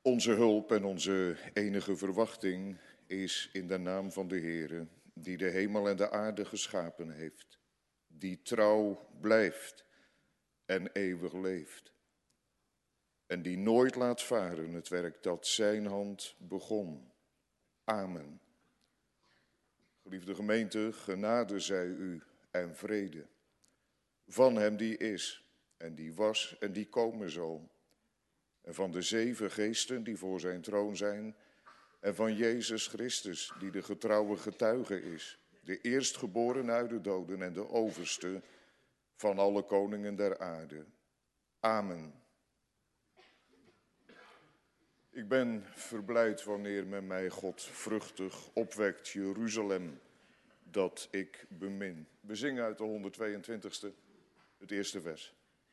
Onze hulp en onze enige verwachting is in de naam van de Heere, die de hemel en de aarde geschapen heeft, die trouw blijft en eeuwig leeft, en die nooit laat varen het werk dat zijn hand begon. Amen. Geliefde gemeente, genade zij u en vrede van hem die is en die was en die komen zal, en van de 7 geesten die voor zijn troon zijn, en van Jezus Christus, die de getrouwe getuige is, de eerstgeboren uit de doden en de overste van alle koningen der aarde. Amen. Ik ben verblijd wanneer men mij godvruchtig opwekt, Jeruzalem, dat ik bemin. We zingen uit de 122e, het eerste vers.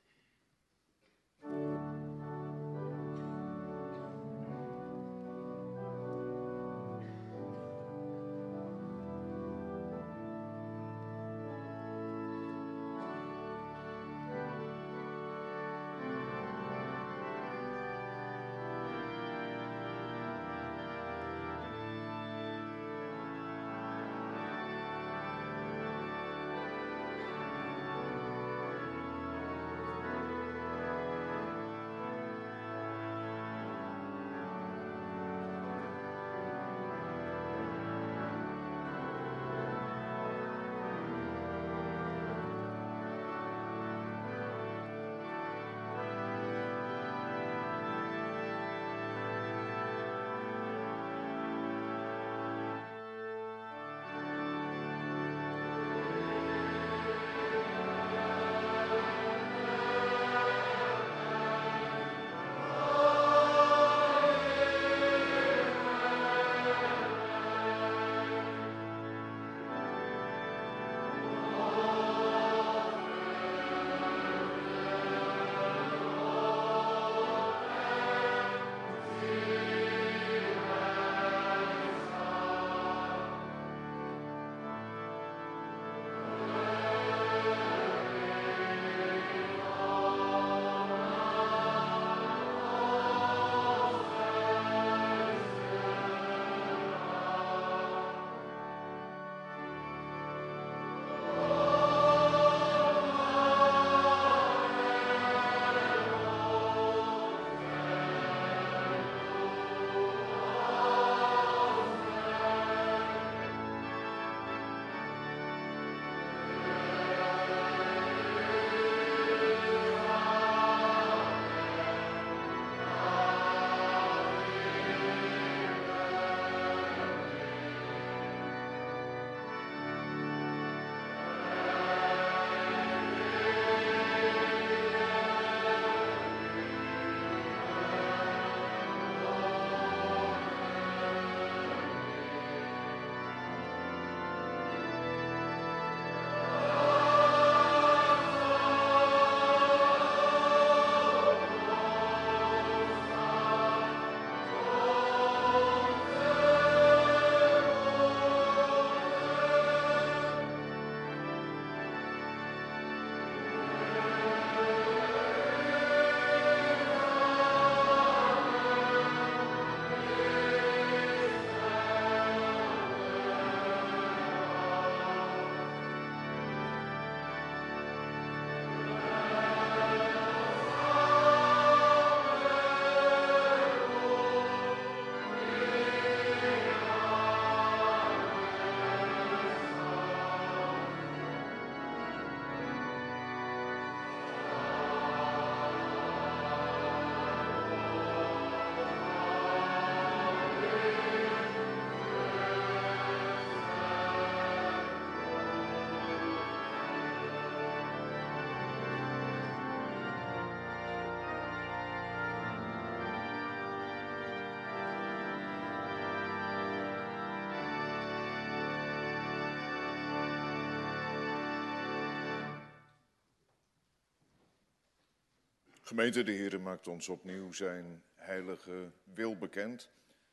Gemeente, de Heer maakt ons opnieuw zijn heilige wil bekend.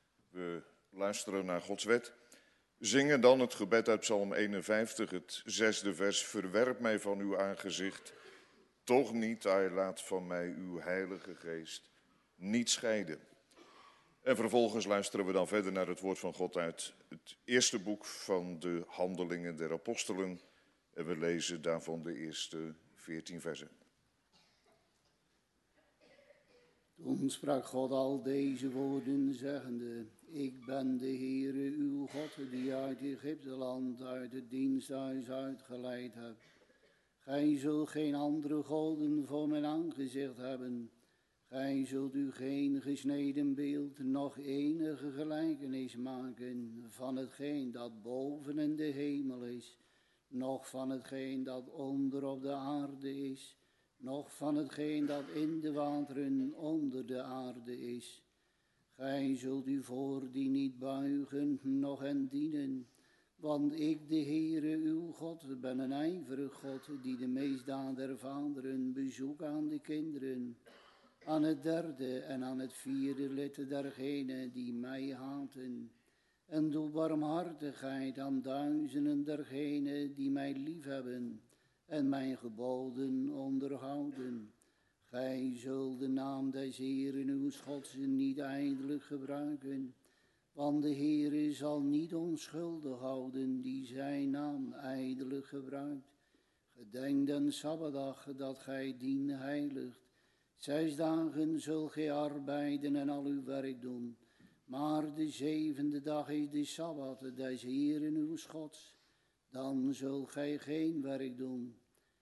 We luisteren naar Gods wet. Zingen dan het gebed uit Psalm 51, het 6e vers. Verwerp mij van uw aangezicht, toch niet, laat van mij uw heilige geest niet scheiden. En vervolgens luisteren we dan verder naar het woord van God uit het eerste boek van de Handelingen der Apostelen. En we lezen daarvan de eerste 14 versen. Toen sprak God al deze woorden, zeggende: Ik ben de Heere uw God, die uit Egypteland, uit het diensthuis uitgeleid hebt. Gij zult geen andere goden voor mijn aangezicht hebben. Gij zult u geen gesneden beeld, noch enige gelijkenis maken van hetgeen dat boven in de hemel is, noch van hetgeen dat onder op de aarde is, noch van hetgeen dat in de wateren onder de aarde is. Gij zult u voor die niet buigen, noch hen dienen, want ik, de Heere uw God, ben een ijverig God, die de misdaad der vaderen bezoekt aan de kinderen, aan het derde en aan het vierde lid dergenen die mij haten, en doe barmhartigheid aan duizenden dergenen die mij liefhebben en mijn geboden onderhouden. Gij zult de naam des Heeren uw Gods niet ijdelijk gebruiken, want de Heere zal niet onschuldig houden die zijn naam ijdelijk gebruikt. Gedenk den Sabbatdag dat gij dien heiligt. 6 dagen zult gij arbeiden en al uw werk doen, maar de 7e dag is de Sabbat des Heeren uw Gods. Dan zult gij geen werk doen.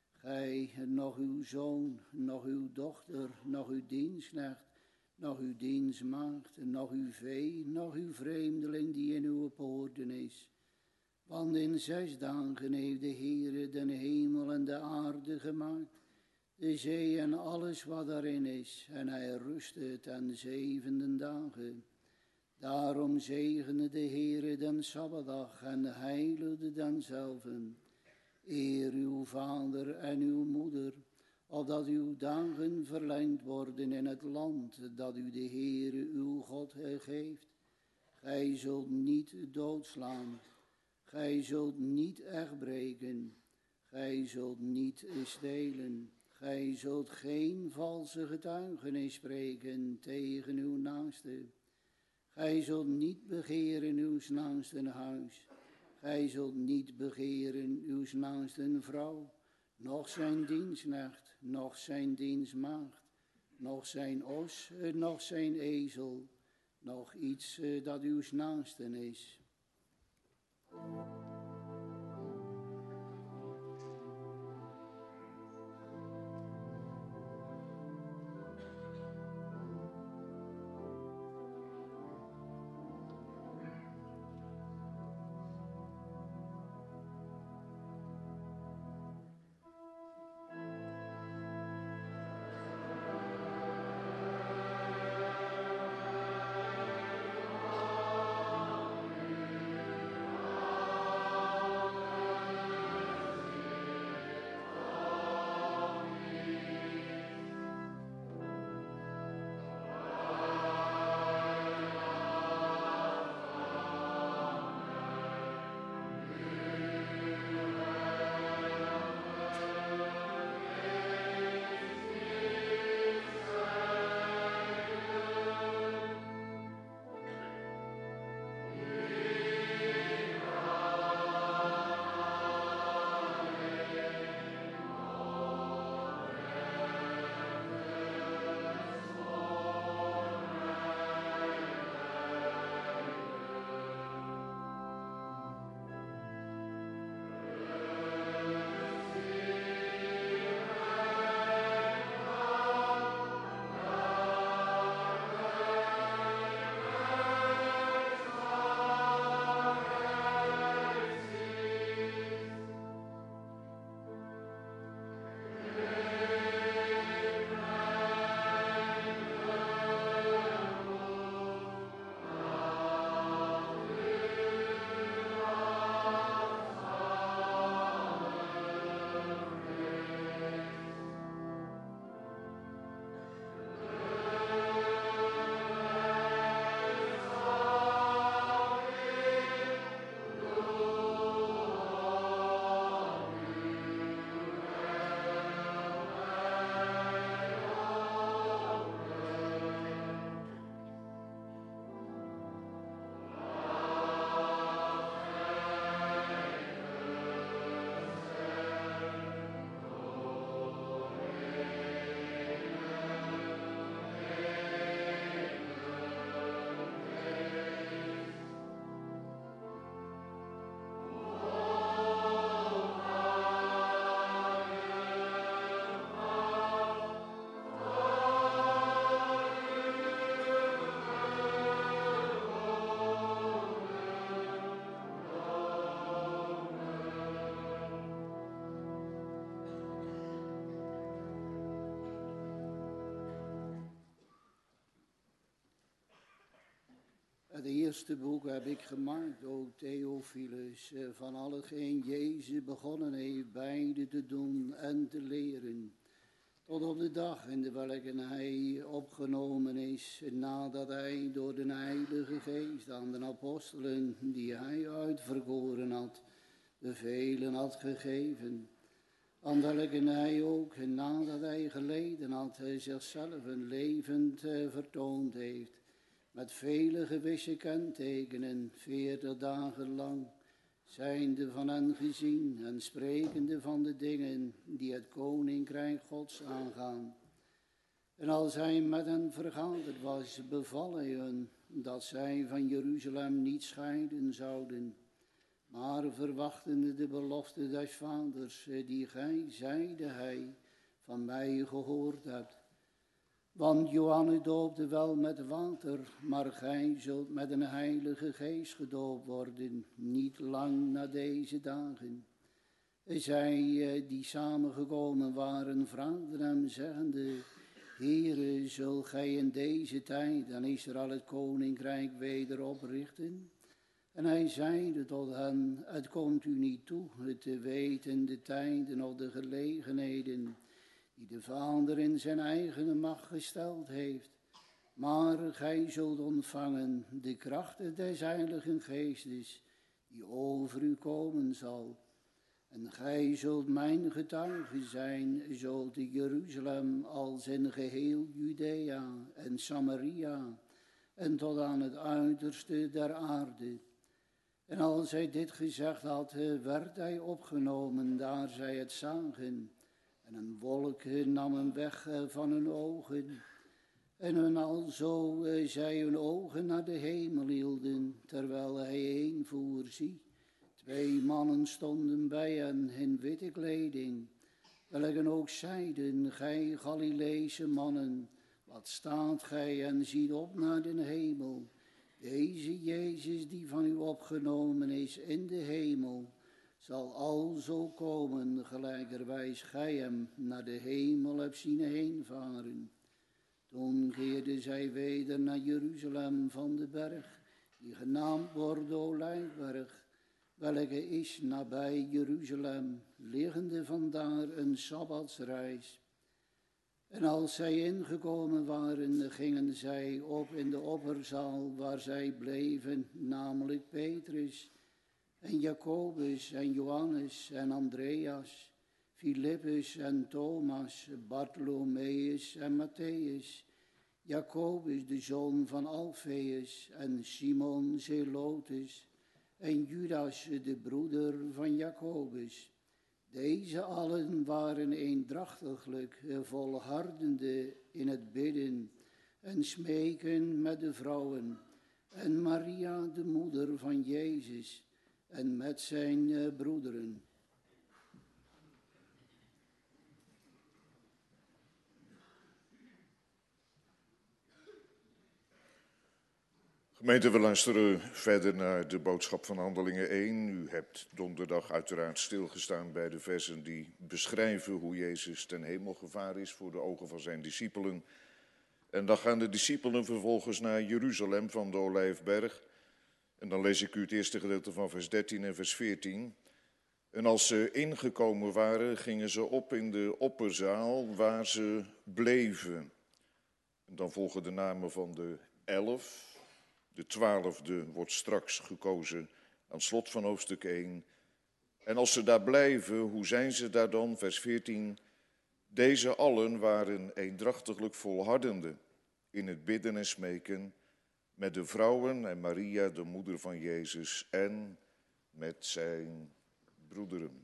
Gij, nog uw zoon, nog uw dochter, nog uw dienstknecht, nog uw dienstmaagd, nog uw vee, nog uw vreemdeling die in uw poorten is. Want in 6 dagen heeft de Heere den hemel en de aarde gemaakt, de zee en alles wat daarin is, en hij rustte ten 7e dagen. Daarom zegende de Heere den Sabbatdag en heiligde denzelven. Eer uw vader en uw moeder, opdat uw dagen verlengd worden in het land dat u de Heere uw God geeft. Gij zult niet doodslaan, gij zult niet echtbreken, gij zult niet stelen, gij zult geen valse getuigenis spreken tegen uw naaste. Gij zult niet begeren uw naasten huis. Gij zult niet begeren uw naasten vrouw, noch zijn dienstknecht, noch zijn dienstmaagd, noch zijn os, noch zijn ezel, noch iets dat uw naasten is. Het eerste boek heb ik gemaakt, o Theophilus, van al hetgeen Jezus begonnen heeft beide te doen en te leren, tot op de dag in de welke hij opgenomen is, nadat hij door de Heilige Geest aan de apostelen, die hij uitverkoren had, bevelen had gegeven. Aan welke hij ook, nadat hij geleden had, zichzelf een levend vertoond heeft, met vele gewisse kentekenen, 40 dagen lang, zijnde van hen gezien en sprekende van de dingen die het koninkrijk Gods aangaan. En als hij met hen vergaderd was, beval hij hun dat zij van Jeruzalem niet scheiden zouden, maar verwachtende de belofte des vaders, die gij, zeide hij, van mij gehoord hebt. Want Johannes doopte wel met water, maar gij zult met een heilige geest gedoopt worden, niet lang na deze dagen. Zij die samengekomen waren, vraagden hem, zeggende, Heere, zult gij in deze tijd en Israël het koninkrijk weder oprichten? En hij zeide tot hen, het komt u niet toe het te weten de tijden of de gelegenheden die de Vader in zijn eigen macht gesteld heeft. Maar gij zult ontvangen de kracht des Heiligen Geestes, die over u komen zal. En gij zult mijn getuige zijn, zowel in Jeruzalem als in geheel Judea en Samaria, en tot aan het uiterste der aarde. En als hij dit gezegd had, werd hij opgenomen, daar zij het zagen. En een wolk nam hem weg van hun ogen. En hun alzo zij hun ogen naar de hemel hielden, terwijl hij heen voer. Zie, 2 mannen stonden bij hen in witte kleding, welken ook zeiden, gij Galileese mannen, wat staat gij en ziet op naar den hemel? Deze Jezus die van u opgenomen is in de hemel, zal alzo komen, gelijkerwijs gij hem naar de hemel hebt zien heenvaren. Toen keerden zij weder naar Jeruzalem van de berg, die genaamd wordt de Olijfberg, welke is nabij Jeruzalem, liggende vandaar een sabbatsreis. En als zij ingekomen waren, gingen zij op in de opperzaal waar zij bleven, namelijk Petrus en Jacobus en Johannes en Andreas, Filippus en Thomas, Bartholomeus en Matthäus, Jacobus de zoon van Alfeus en Simon Zelotes en Judas de broeder van Jacobus. Deze allen waren eendrachtiglijk, volhardende in het bidden en smeken met de vrouwen en Maria de moeder van Jezus en met zijn broederen. Gemeente, we luisteren verder naar de boodschap van Handelingen 1. U hebt donderdag uiteraard stilgestaan bij de versen die beschrijven hoe Jezus ten hemel gevaren is voor de ogen van zijn discipelen. En dan gaan de discipelen vervolgens naar Jeruzalem van de Olijfberg. En dan lees ik u het eerste gedeelte van vers 13 en vers 14. En als ze ingekomen waren, gingen ze op in de opperzaal waar ze bleven. En dan volgen de namen van de 11. De 12e wordt straks gekozen aan het slot van hoofdstuk 1. En als ze daar blijven, hoe zijn ze daar dan? Vers 14. Deze allen waren eendrachtiglijk volhardende in het bidden en smeken met de vrouwen en Maria, de moeder van Jezus, en met zijn broederen.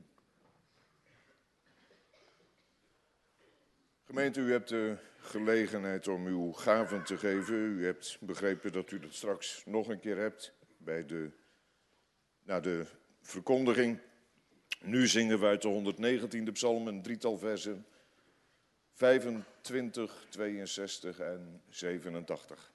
Gemeente, u hebt de gelegenheid om uw gaven te geven. U hebt begrepen dat u dat straks nog een keer hebt bij de verkondiging. Nu zingen we uit de 119e psalm een drietal versen, 25, 62 en 87.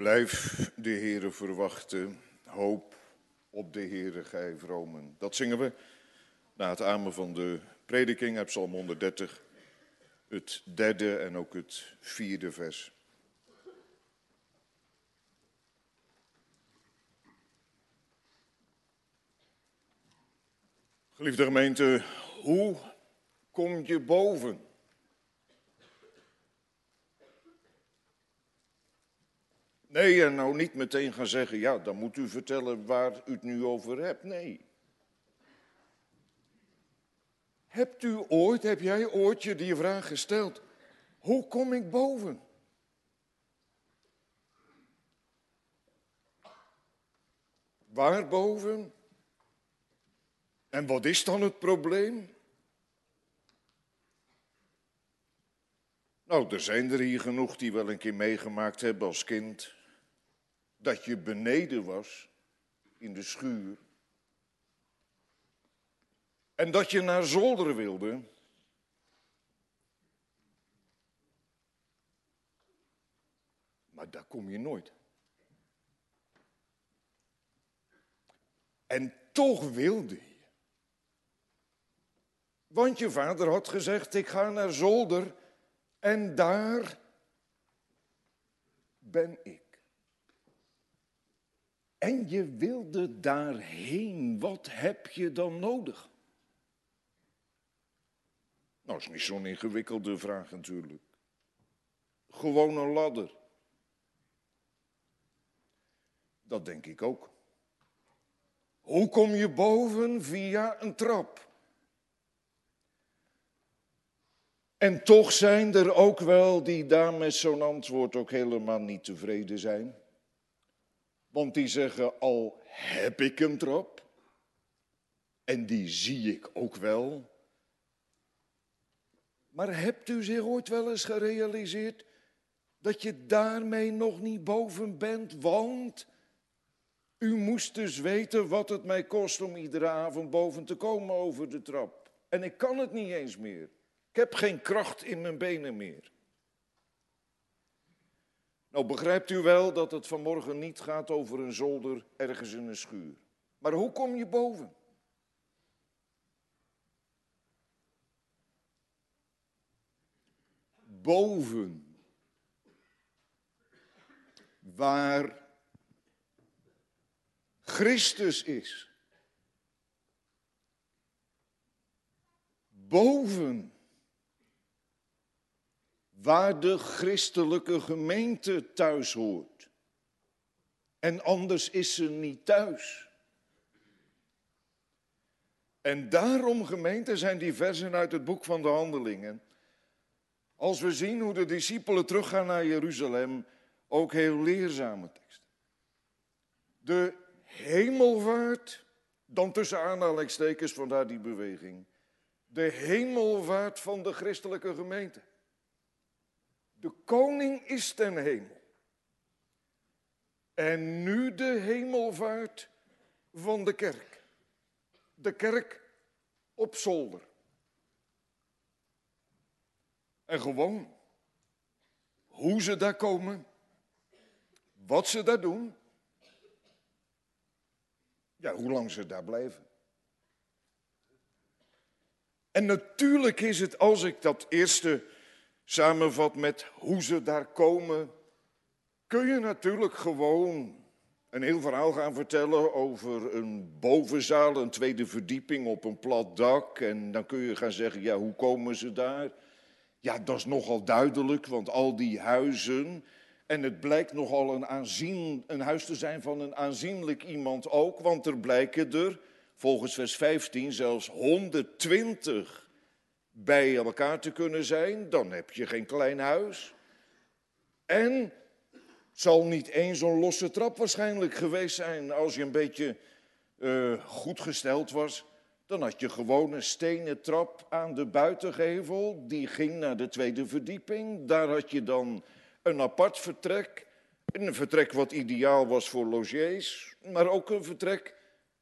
Blijf de Heere verwachten, hoop op de Heere gij vromen. Dat zingen we na het amen van de prediking uit Psalm 130, het 3e en ook het 4e vers. Geliefde gemeente, hoe kom je boven? Nee, en nou niet meteen gaan zeggen, ja, dan moet u vertellen waar u het nu over hebt. Nee. Heb jij ooit je die vraag gesteld? Hoe kom ik boven? Waar boven? En wat is dan het probleem? Nou, er zijn er hier genoeg die wel een keer meegemaakt hebben als kind dat je beneden was in de schuur en dat je naar zolder wilde. Maar daar kom je nooit. En toch wilde je. Want je vader had gezegd, ik ga naar zolder en daar ben ik. En je wilde daarheen, wat heb je dan nodig? Nou, is niet zo'n ingewikkelde vraag natuurlijk. Gewoon een ladder. Dat denk ik ook. Hoe kom je boven? Via een trap. En toch zijn er ook wel die daar met zo'n antwoord ook helemaal niet tevreden zijn. Want die zeggen, al heb ik een trap, en die zie ik ook wel. Maar hebt u zich ooit wel eens gerealiseerd dat je daarmee nog niet boven bent? Want u moest dus weten wat het mij kost om iedere avond boven te komen over de trap. En ik kan het niet eens meer. Ik heb geen kracht in mijn benen meer. Nou begrijpt u wel dat het vanmorgen niet gaat over een zolder ergens in een schuur. Maar hoe kom je boven? Boven. Waar Christus is. Boven. Waar de christelijke gemeente thuis hoort. En anders is ze niet thuis. En daarom, gemeente, zijn die versen uit het boek van de Handelingen, als we zien hoe de discipelen teruggaan naar Jeruzalem, ook heel leerzame teksten. De hemelvaart, dan tussen aanhalingstekens, vandaar die beweging. De hemelvaart van de christelijke gemeente. De koning is ten hemel. En nu de hemelvaart van de kerk. De kerk op zolder. En gewoon, hoe ze daar komen, wat ze daar doen, ja, hoe lang ze daar blijven. En natuurlijk is het, als ik dat eerste samenvat met hoe ze daar komen, kun je natuurlijk gewoon een heel verhaal gaan vertellen over een bovenzaal, een tweede verdieping op een plat dak. En dan kun je gaan zeggen, ja, hoe komen ze daar? Ja, dat is nogal duidelijk, want al die huizen, en het blijkt nogal een huis te zijn van een aanzienlijk iemand ook, want er blijken er, volgens vers 15, zelfs 120 bij elkaar te kunnen zijn. Dan heb je geen klein huis. En zal niet eens zo'n losse trap waarschijnlijk geweest zijn. Als je een beetje goed gesteld was, dan had je gewoon een stenen trap aan de buitengevel. Die ging naar de tweede verdieping. Daar had je dan een apart vertrek. Een vertrek wat ideaal was voor logiers. Maar ook een vertrek,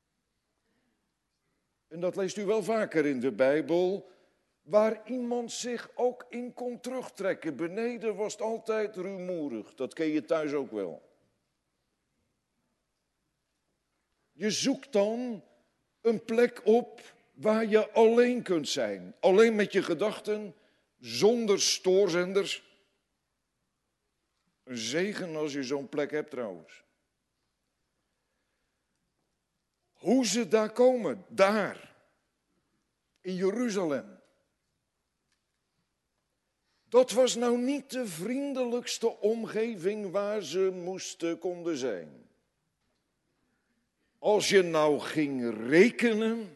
en dat leest u wel vaker in de Bijbel, waar iemand zich ook in kon terugtrekken. Beneden was het altijd rumoerig. Dat ken je thuis ook wel. Je zoekt dan een plek op waar je alleen kunt zijn. Alleen met je gedachten, zonder stoorzenders. Een zegen als je zo'n plek hebt trouwens. Hoe ze daar komen, daar, in Jeruzalem. Dat was nou niet de vriendelijkste omgeving waar ze konden zijn. Als je nou ging rekenen,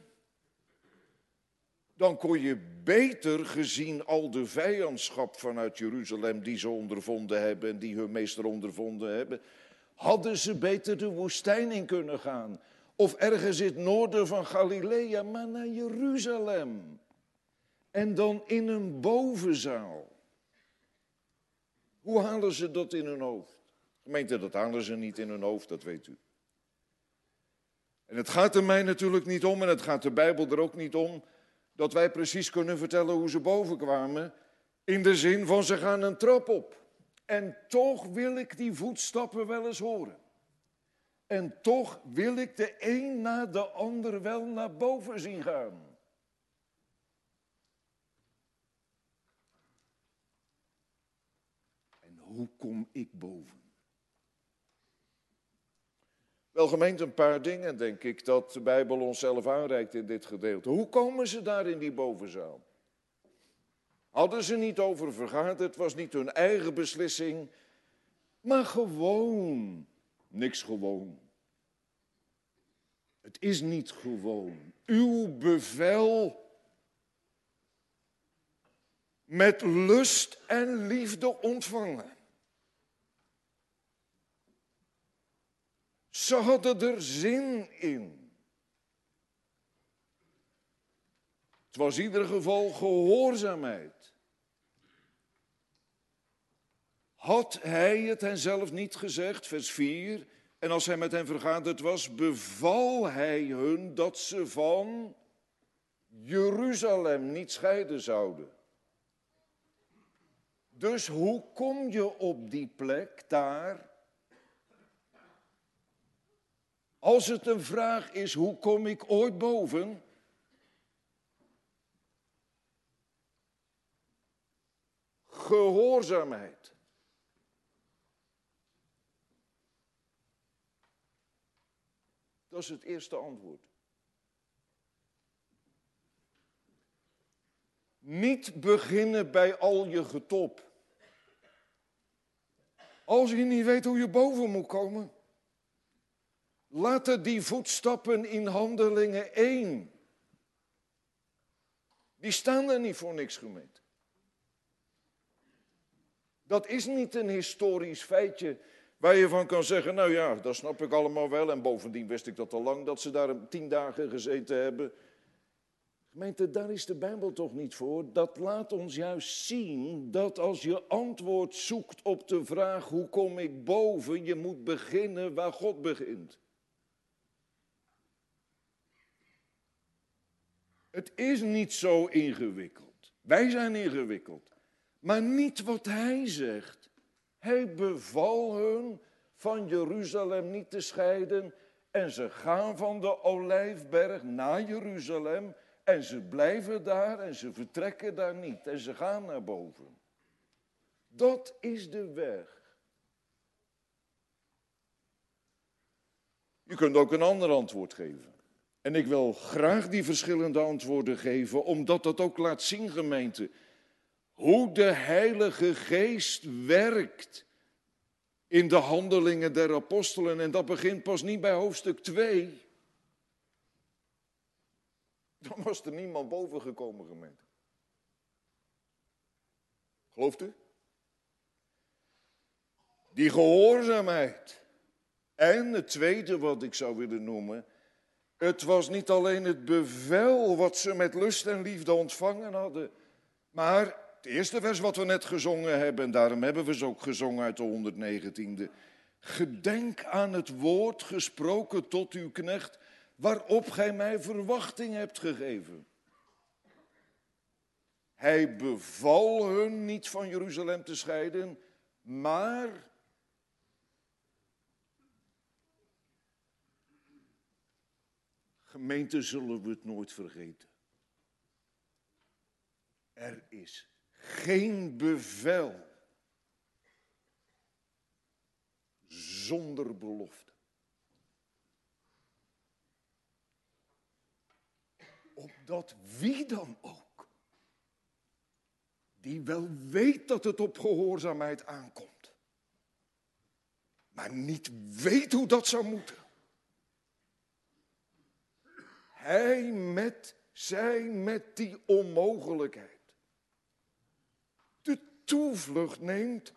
dan kon je beter, gezien al de vijandschap vanuit Jeruzalem die ze ondervonden hebben en die hun meester ondervonden hebben, hadden ze beter de woestijn in kunnen gaan. Of ergens in het noorden van Galilea, maar naar Jeruzalem. En dan in een bovenzaal. Hoe halen ze dat in hun hoofd? Gemeente, dat halen ze niet in hun hoofd, dat weet u. En het gaat er mij natuurlijk niet om, en het gaat de Bijbel er ook niet om, dat wij precies kunnen vertellen hoe ze boven kwamen. In de zin van, ze gaan een trap op. En toch wil ik die voetstappen wel eens horen. En toch wil ik de een na de ander wel naar boven zien gaan. En hoe kom ik boven? Wel gemeente, een paar dingen denk ik dat de Bijbel onszelf aanreikt in dit gedeelte. Hoe komen ze daar in die bovenzaal? Hadden ze niet over vergaderd, het was niet hun eigen beslissing, maar gewoon, niks gewoon. Het is niet gewoon. Uw bevel met lust en liefde ontvangen. Ze hadden er zin in. Het was in ieder geval gehoorzaamheid. Had hij het hen zelf niet gezegd, vers 4... En als hij met hen vergaderd was, beval hij hun dat ze van Jeruzalem niet scheiden zouden. Dus hoe kom je op die plek daar? Als het een vraag is, hoe kom ik ooit boven? Gehoorzaamheid. Dat is het eerste antwoord. Niet beginnen bij al je getop. Als je niet weet hoe je boven moet komen, laten die voetstappen in Handelingen 1. Die staan er niet voor niks, gemeente. Dat is niet een historisch feitje waar je van kan zeggen, nou ja, dat snap ik allemaal wel. En bovendien wist ik dat al lang, dat ze daar 10 dagen gezeten hebben. Gemeente, daar is de Bijbel toch niet voor? Dat laat ons juist zien dat als je antwoord zoekt op de vraag, hoe kom ik boven? Je moet beginnen waar God begint. Het is niet zo ingewikkeld. Wij zijn ingewikkeld. Maar niet wat hij zegt. Hij beval hun van Jeruzalem niet te scheiden. En ze gaan van de Olijfberg naar Jeruzalem. En ze blijven daar en ze vertrekken daar niet. En ze gaan naar boven. Dat is de weg. Je kunt ook een ander antwoord geven. En ik wil graag die verschillende antwoorden geven, omdat dat ook laat zien, gemeente, hoe de Heilige Geest werkt in de handelingen der apostelen. En dat begint pas niet bij hoofdstuk 2. Dan was er niemand boven gekomen, gemeente. Gelooft u? Die gehoorzaamheid. En het tweede wat ik zou willen noemen, het was niet alleen het bevel wat ze met lust en liefde ontvangen hadden, maar het eerste vers wat we net gezongen hebben, en daarom hebben we ze ook gezongen uit de 119e. Gedenk aan het woord gesproken tot uw knecht, waarop gij mij verwachting hebt gegeven. Hij beval hun niet van Jeruzalem te scheiden, maar Gemeente, zullen we het nooit vergeten. Er is geen bevel zonder belofte. Opdat wie dan ook, die wel weet dat het op gehoorzaamheid aankomt, maar niet weet hoe dat zou moeten, zij met die onmogelijkheid de toevlucht neemt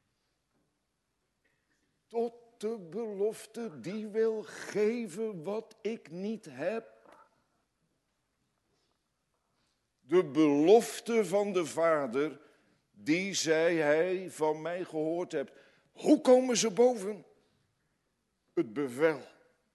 tot de belofte die wil geven wat ik niet heb. De belofte van de Vader, die zei hij van mij gehoord hebt. Hoe komen ze boven? Het bevel.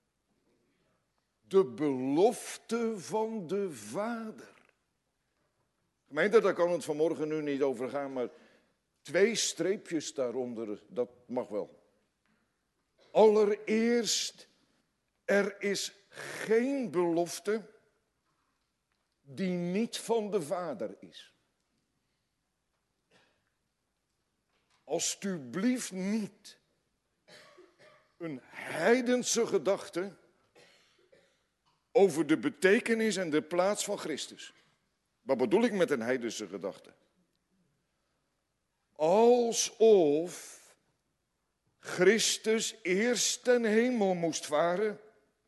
De belofte van de Vader. Gemeente, daar kan het vanmorgen nu niet over gaan, maar 2 streepjes daaronder, dat mag wel. Allereerst, er is geen belofte die niet van de Vader is. Alsjeblieft niet een heidense gedachte over de betekenis en de plaats van Christus. Wat bedoel ik met een heidense gedachte? Alsof Christus eerst ten hemel moest varen,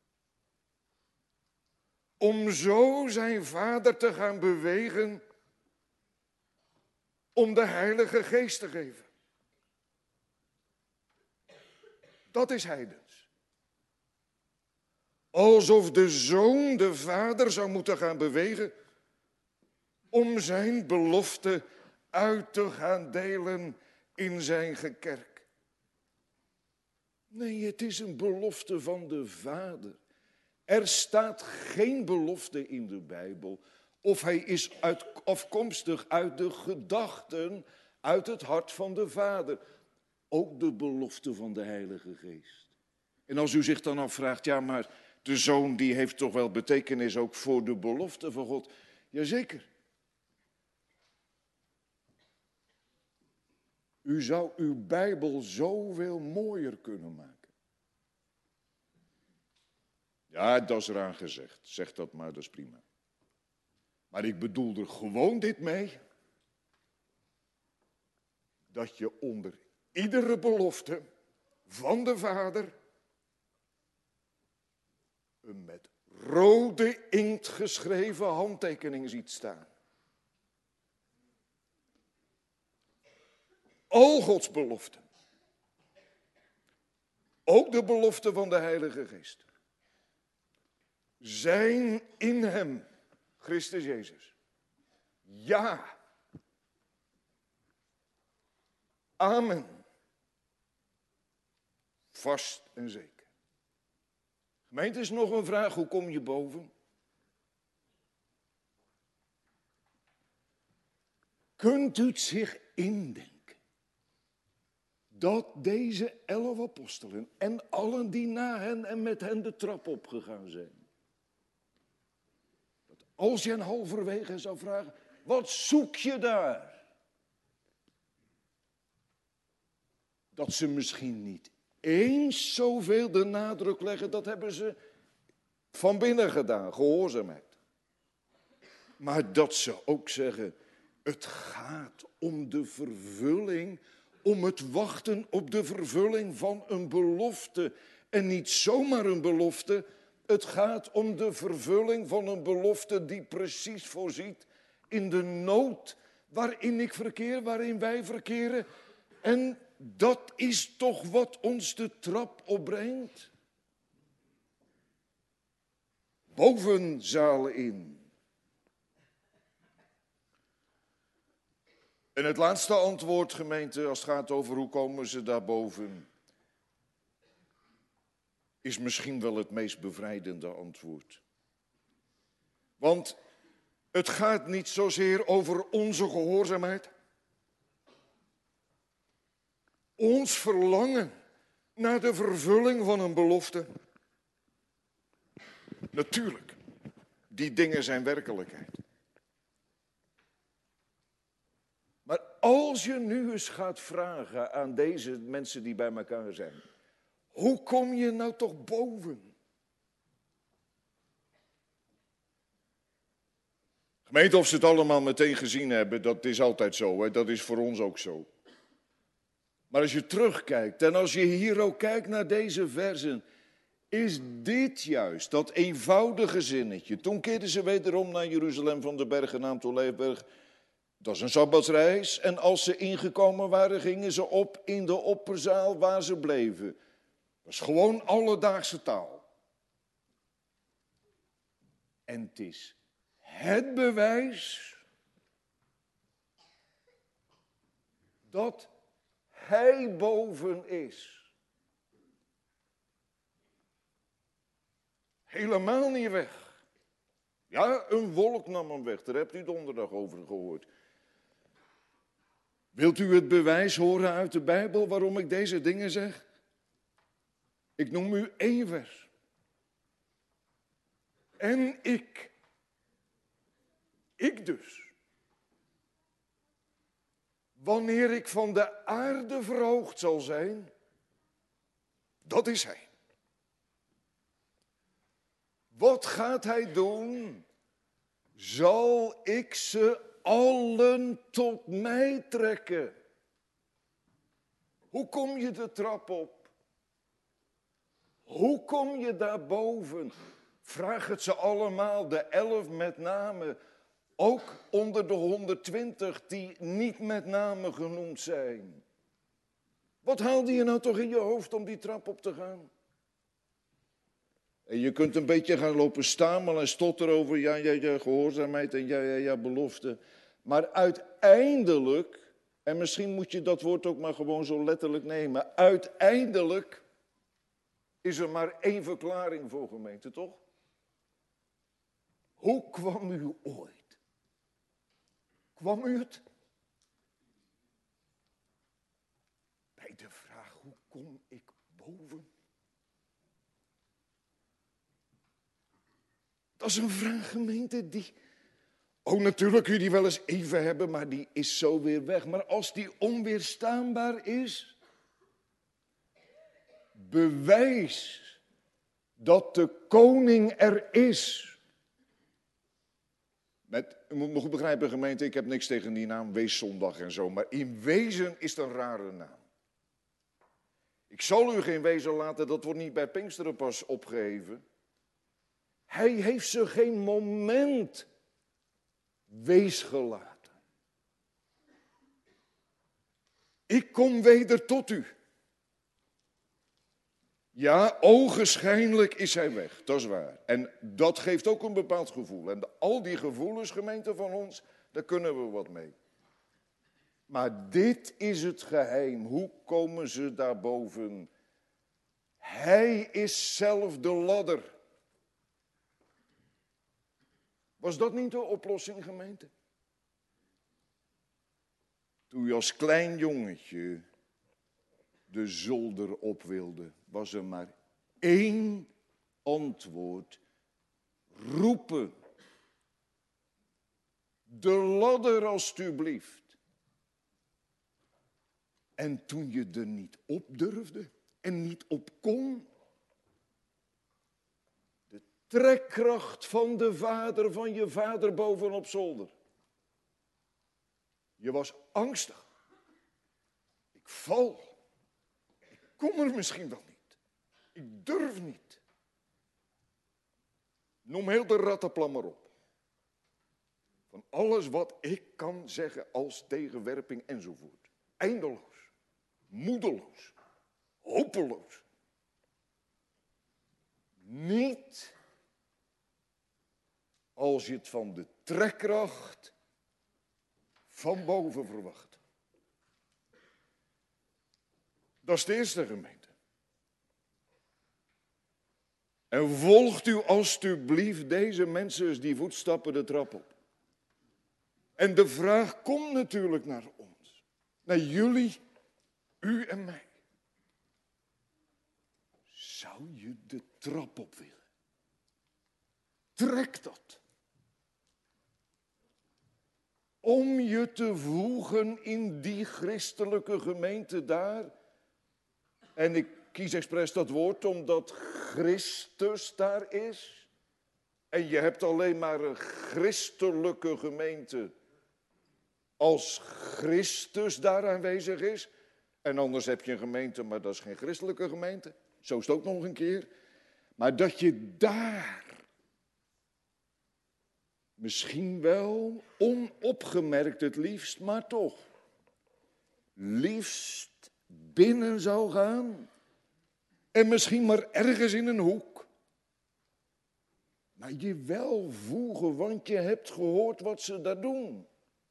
om zo zijn Vader te gaan bewegen om de Heilige Geest te geven. Dat is heidens. Alsof de Zoon de Vader zou moeten gaan bewegen om zijn belofte uit te gaan delen in zijn gekerk. Nee, het is een belofte van de Vader. Er staat geen belofte in de Bijbel of hij is afkomstig uit de gedachten, uit het hart van de Vader. Ook de belofte van de Heilige Geest. En als u zich dan afvraagt, ja, maar de Zoon die heeft toch wel betekenis ook voor de belofte van God? Jazeker. U zou uw Bijbel zoveel mooier kunnen maken. Ja, dat is eraan gezegd. Zeg dat maar, dat is prima. Maar ik bedoel er gewoon dit mee. Dat je onder iedere belofte van de Vader een met rode inkt geschreven handtekening ziet staan. Al Gods beloften. Ook de belofte van de Heilige Geest. Zijn in hem, Christus Jezus. Ja. Amen. Vast en zeker. Gemeente, is nog een vraag, hoe kom je boven? Kunt u het zich indenken dat deze 11 apostelen en allen die na hen en met hen de trap opgegaan zijn, dat als je hen halverwege zou vragen, wat zoek je daar? Dat ze misschien niet eens zoveel de nadruk leggen, dat hebben ze van binnen gedaan, gehoorzaamheid. Maar dat ze ook zeggen, het gaat om de vervulling, om het wachten op de vervulling van een belofte. En niet zomaar een belofte, het gaat om de vervulling van een belofte die precies voorziet in de nood waarin ik verkeer, waarin wij verkeren. En dat is toch wat ons de trap opbrengt. Bovenzalen in. En het laatste antwoord, gemeente, als het gaat over hoe komen ze daarboven, is misschien wel het meest bevrijdende antwoord. Want het gaat niet zozeer over onze gehoorzaamheid. Ons verlangen naar de vervulling van een belofte. Natuurlijk, die dingen zijn werkelijkheid. Maar als je nu eens gaat vragen aan deze mensen die bij elkaar zijn, hoe kom je nou toch boven? Gemeente, of ze het allemaal meteen gezien hebben, dat is altijd zo, hè? Dat is voor ons ook zo. Maar als je terugkijkt en als je hier ook kijkt naar deze versen, is dit juist, dat eenvoudige zinnetje. Toen keerden ze wederom naar Jeruzalem van de berg genaamd Olijfberg. Dat is een sabbatsreis. En als ze ingekomen waren, gingen ze op in de opperzaal waar ze bleven. Dat is gewoon alledaagse taal. En het is het bewijs dat hij boven is. Helemaal niet weg. Ja, een wolk nam hem weg. Daar hebt u donderdag over gehoord. Wilt u het bewijs horen uit de Bijbel waarom ik deze dingen zeg? Ik noem u 1 vers. En ik dus, wanneer ik van de aarde verhoogd zal zijn, dat is hij. Wat gaat hij doen? Zal ik ze allen tot mij trekken? Hoe kom je de trap op? Hoe kom je daarboven? Vraag het ze allemaal, de 11 met name. Ook onder de 120 die niet met name genoemd zijn. Wat haalde je nou toch in je hoofd om die trap op te gaan? En je kunt een beetje gaan lopen stamelen en stotteren over ja, gehoorzaamheid en ja, belofte. Maar uiteindelijk, en misschien moet je dat woord ook maar gewoon zo letterlijk nemen. Uiteindelijk is er maar 1 verklaring voor, gemeente, toch? Hoe kwam u ooit? Kwam u het? Bij de vraag, hoe kom ik boven? Dat is een vraag, gemeente, die... Oh, natuurlijk kun je die wel eens even hebben, maar die is zo weer weg. Maar als die onweerstaanbaar is, bewijs dat de koning er is. U moet me goed begrijpen, gemeente, ik heb niks tegen die naam Weeszondag en zo, maar in wezen is het een rare naam. Ik zal u geen wezen laten, dat wordt niet bij Pinksteren pas opgeheven. Hij heeft ze geen moment wees gelaten. Ik kom weder tot u. Ja, ogenschijnlijk is hij weg, dat is waar. En dat geeft ook een bepaald gevoel. En al die gevoelens, gemeente van ons, daar kunnen we wat mee. Maar dit is het geheim. Hoe komen ze daarboven? Hij is zelf de ladder. Was dat niet de oplossing, gemeente? Toen je als klein jongetje de zolder op wilde, was er maar 1 antwoord. Roepen. De ladder alstublieft. En toen je er niet op durfde en niet op kon, de trekkracht van de vader, van je vader bovenop zolder. Je was angstig. Ik val. Ik kom er misschien wel niet. Ik durf niet. Noem heel de rattenplan maar op. Van alles wat ik kan zeggen als tegenwerping enzovoort. Eindeloos. Moedeloos. Hopeloos. Niet als je het van de trekkracht van boven verwacht. Dat is de eerste, gemeente. En volgt u alstublieft deze mensen die voetstappen de trap op. En de vraag komt natuurlijk naar ons. Naar jullie, u en mij. Zou je de trap op willen? trek dat. Om je te voegen in die christelijke gemeente daar. En ik kies expres dat woord omdat Christus daar is. En je hebt alleen maar een christelijke gemeente als Christus daar aanwezig is. En anders heb je een gemeente, maar dat is geen christelijke gemeente. Zo is het ook nog een keer. Maar dat je daar misschien wel onopgemerkt het liefst, maar toch liefst binnen zou gaan. En misschien maar ergens in een hoek. Maar je wel voegen, want je hebt gehoord wat ze daar doen.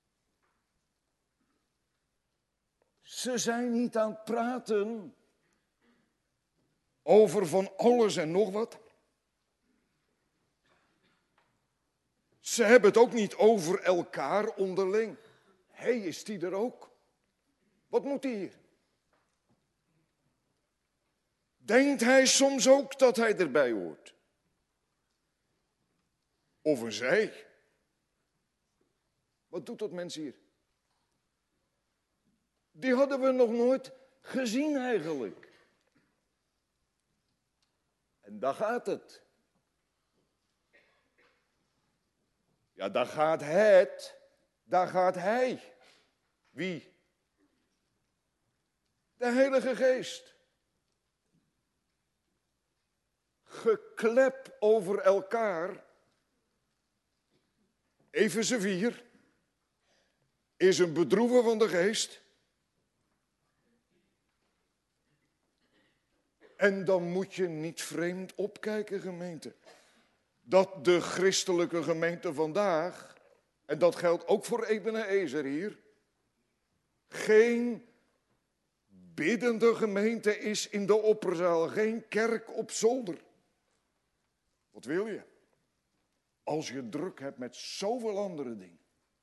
Ze zijn niet aan het praten over van alles en nog wat. Ze hebben het ook niet over elkaar onderling. Hé, is die er ook? Wat moet die hier? Denkt hij soms ook dat hij erbij hoort? Of een zij? Wat doet dat mens hier? Die hadden we nog nooit gezien eigenlijk. En daar gaat het. Ja, daar gaat het. Daar gaat hij. Wie? De Heilige Geest. Geklep over elkaar. Efeze 4 is een bedroeven van de geest. En dan moet je niet vreemd opkijken, gemeente. Dat de christelijke gemeente vandaag, en dat geldt ook voor Ebenezer hier, geen biddende gemeente is in de opperzaal, geen kerk op zolder. Wat wil je? Als je druk hebt met zoveel andere dingen.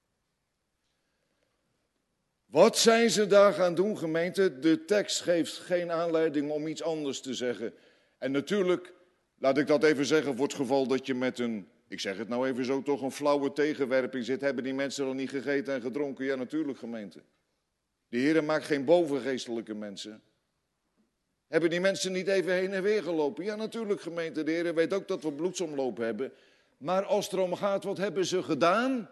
Wat zijn ze daar gaan doen, gemeente? De tekst geeft geen aanleiding om iets anders te zeggen. En natuurlijk, laat ik dat even zeggen voor het geval dat je met een, ik zeg het nou even zo, toch een flauwe tegenwerping zit. Hebben die mensen al niet gegeten en gedronken? Ja, natuurlijk, gemeente. De Heer maakt geen bovengeestelijke mensen. Hebben die mensen niet even heen en weer gelopen? Ja, natuurlijk, gemeente. De Heer weet ook dat we bloedsomloop hebben. Maar als het erom gaat, wat hebben ze gedaan?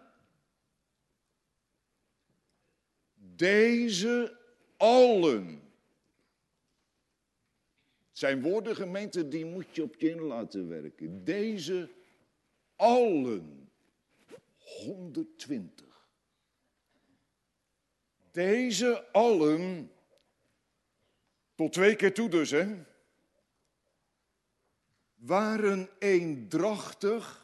Deze allen. Het zijn woorden, gemeente, die moet je op je in laten werken. Deze allen. 120. Deze allen. Tot 2 keer toe dus, hè. Waren eendrachtig.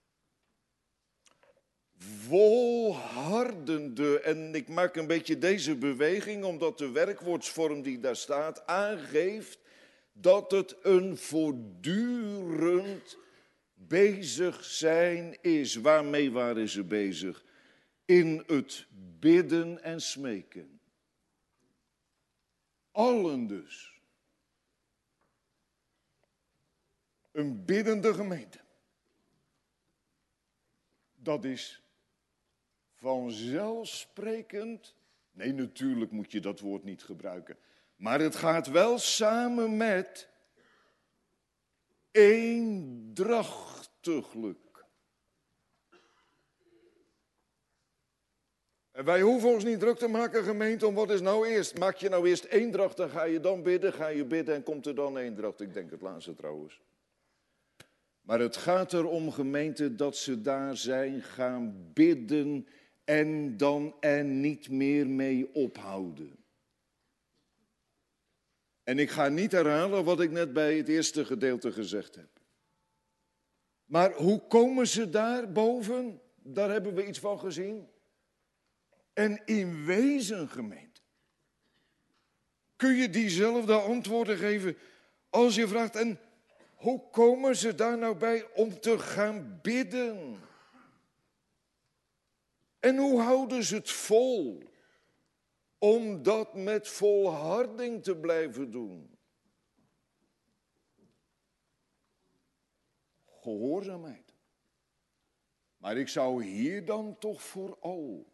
Volhardende, en ik maak een beetje deze beweging omdat de werkwoordsvorm die daar staat aangeeft dat het een voortdurend bezig zijn is. Waarmee waren ze bezig? In het bidden en smeken. Allen dus. Een biddende gemeente. Dat is vanzelfsprekend. Nee, natuurlijk moet je dat woord niet gebruiken. Maar het gaat wel samen met eendrachtiglijk. En wij hoeven ons niet druk te maken, gemeente, om wat is nou eerst. Maak je nou eerst eendracht, dan ga je dan bidden, ga je bidden en komt er dan eendracht. Ik denk het laatste trouwens. Maar het gaat erom, gemeente, dat ze daar zijn gaan bidden en dan er niet meer mee ophouden. En ik ga niet herhalen wat ik net bij het eerste gedeelte gezegd heb. Maar hoe komen ze daar boven? Daar hebben we iets van gezien. En in wezen, gemeente, kun je diezelfde antwoorden geven als je vraagt, en hoe komen ze daar nou bij om te gaan bidden? En hoe houden ze het vol om dat met volharding te blijven doen? Gehoorzaamheid. Maar ik zou hier dan toch vooral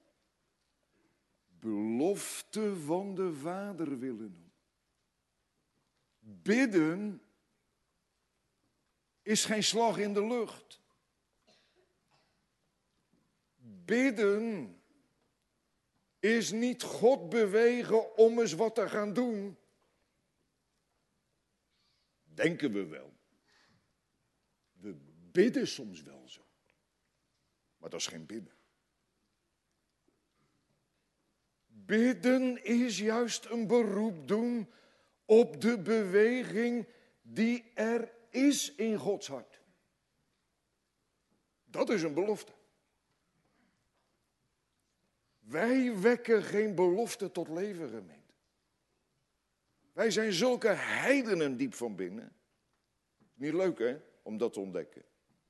belofte van de Vader willen noemen. Bidden is geen slag in de lucht. Bidden is niet God bewegen om eens wat te gaan doen. Denken we wel. We bidden soms wel zo. Maar dat is geen bidden. Bidden is juist een beroep doen op de beweging die er is in Gods hart. Dat is een belofte. Wij wekken geen belofte tot leven, gemeente. Wij zijn zulke heidenen diep van binnen. Niet leuk, hè, om dat te ontdekken.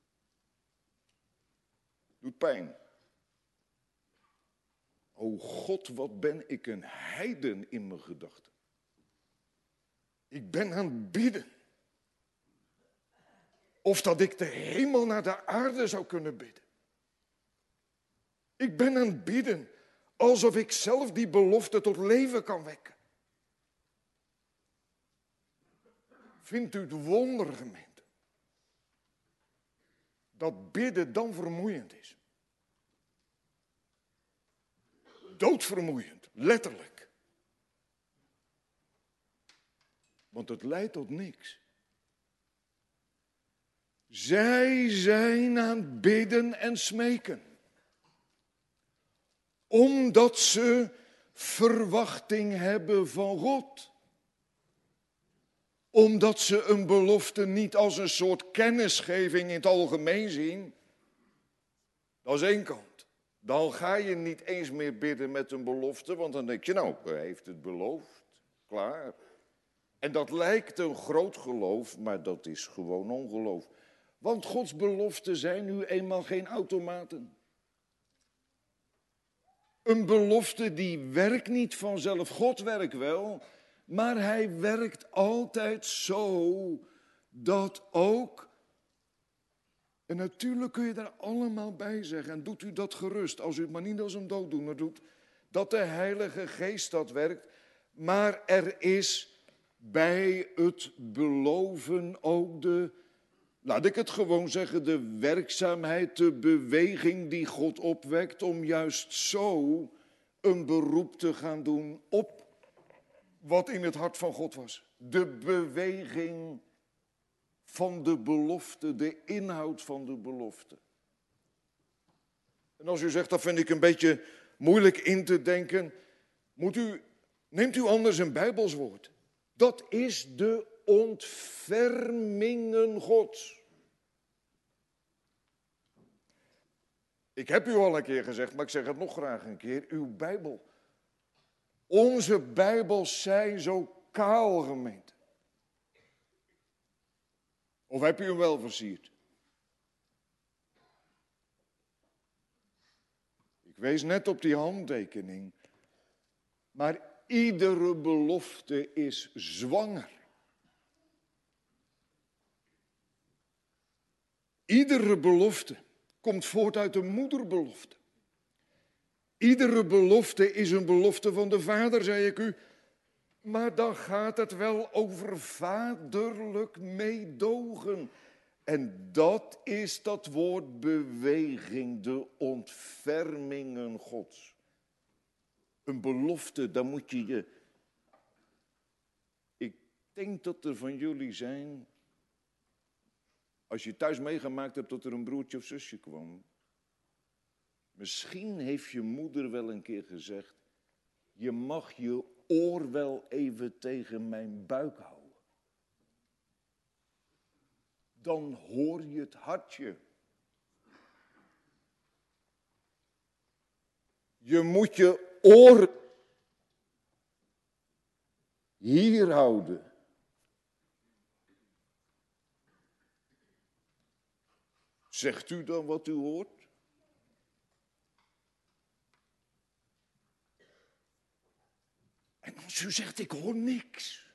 Doet pijn. O God, wat ben ik een heiden in mijn gedachten. Ik ben aan het bidden. Of dat ik de hemel naar de aarde zou kunnen bidden. Ik ben aan het bidden alsof ik zelf die belofte tot leven kan wekken. Vindt u het wonder, gemeente, dat bidden dan vermoeiend is? Doodvermoeiend, letterlijk. Want het leidt tot niks. Zij zijn aan het bidden en smeken. Omdat ze verwachting hebben van God. Omdat ze een belofte niet als een soort kennisgeving in het algemeen zien. Dat is één kant. Dan ga je niet eens meer bidden met een belofte, want dan denk je, nou, hij heeft het beloofd, klaar. En dat lijkt een groot geloof, maar dat is gewoon ongeloof. Want Gods beloften zijn nu eenmaal geen automaten. Een belofte die werkt niet vanzelf. God werkt wel, maar hij werkt altijd zo dat ook... En natuurlijk kun je daar allemaal bij zeggen. En doet u dat gerust, als u het maar niet als een dooddoener doet. Dat de Heilige Geest dat werkt. Maar er is bij het beloven ook de, laat ik het gewoon zeggen, de werkzaamheid, de beweging die God opwekt. Om juist zo een beroep te gaan doen op wat in het hart van God was. De beweging van de belofte, de inhoud van de belofte. En als u zegt, dat vind ik een beetje moeilijk in te denken, neemt u anders een Bijbels woord. Dat is de ontfermingen Gods. Ik heb u al een keer gezegd, maar ik zeg het nog graag een keer, uw Bijbel. Onze Bijbels zijn zo kaal, gemeente. Of heb u hem wel versierd? Ik wees net op die handtekening. Maar iedere belofte is zwanger. Iedere belofte komt voort uit de moederbelofte. Iedere belofte is een belofte van de Vader, zei ik u. Maar dan gaat het wel over vaderlijk meedogen. En dat is dat woord beweging, de ontfermingen Gods. Een belofte, dan moet je... Ik denk dat er van jullie zijn, als je thuis meegemaakt hebt dat er een broertje of zusje kwam. Misschien heeft je moeder wel een keer gezegd, je mag je oor wel even tegen mijn buik houden. Dan hoor je het hartje. Je moet je oor hier houden. Zegt u dan wat u hoort? En als u zegt, ik hoor niks.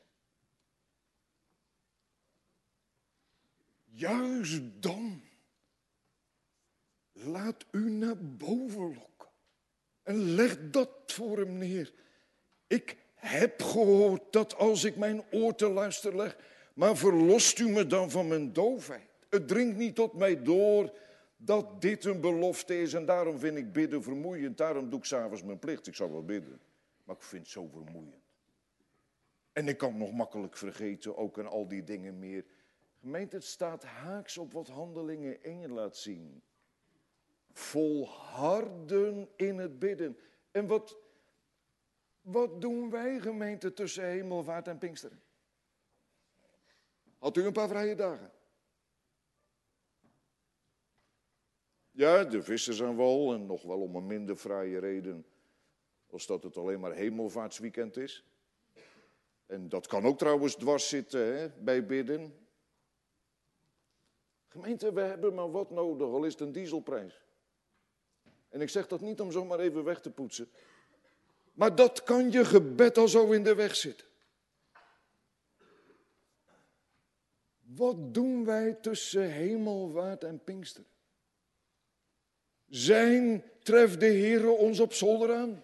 Juist dan laat u naar boven lokken. En leg dat voor hem neer. Ik heb gehoord dat als ik mijn oor te luisteren leg, maar verlost u me dan van mijn doofheid. Het dringt niet tot mij door dat dit een belofte is en daarom vind ik bidden vermoeiend. Daarom doe ik 's avonds mijn plicht. Ik zal wel bidden, maar ik vind het zo vermoeiend. En ik kan het nog makkelijk vergeten, ook en al die dingen meer. Gemeente, het staat haaks op wat Handelingen 1 laat zien. Volharden in het bidden. En wat doen wij, gemeente, tussen Hemelvaart en Pinksteren? Had u een paar vrije dagen? Ja, de vissers aan wal en nog wel om een minder fraaie reden als dat het alleen maar Hemelvaartsweekend is. En dat kan ook trouwens dwars zitten bij bidden. Gemeente, we hebben maar wat nodig, al is het een dieselprijs. En ik zeg dat niet om zomaar even weg te poetsen. Maar dat kan je gebed al zo in de weg zitten. Wat doen wij tussen Hemelvaart en Pinksteren? Treft de Heere ons op zolder aan?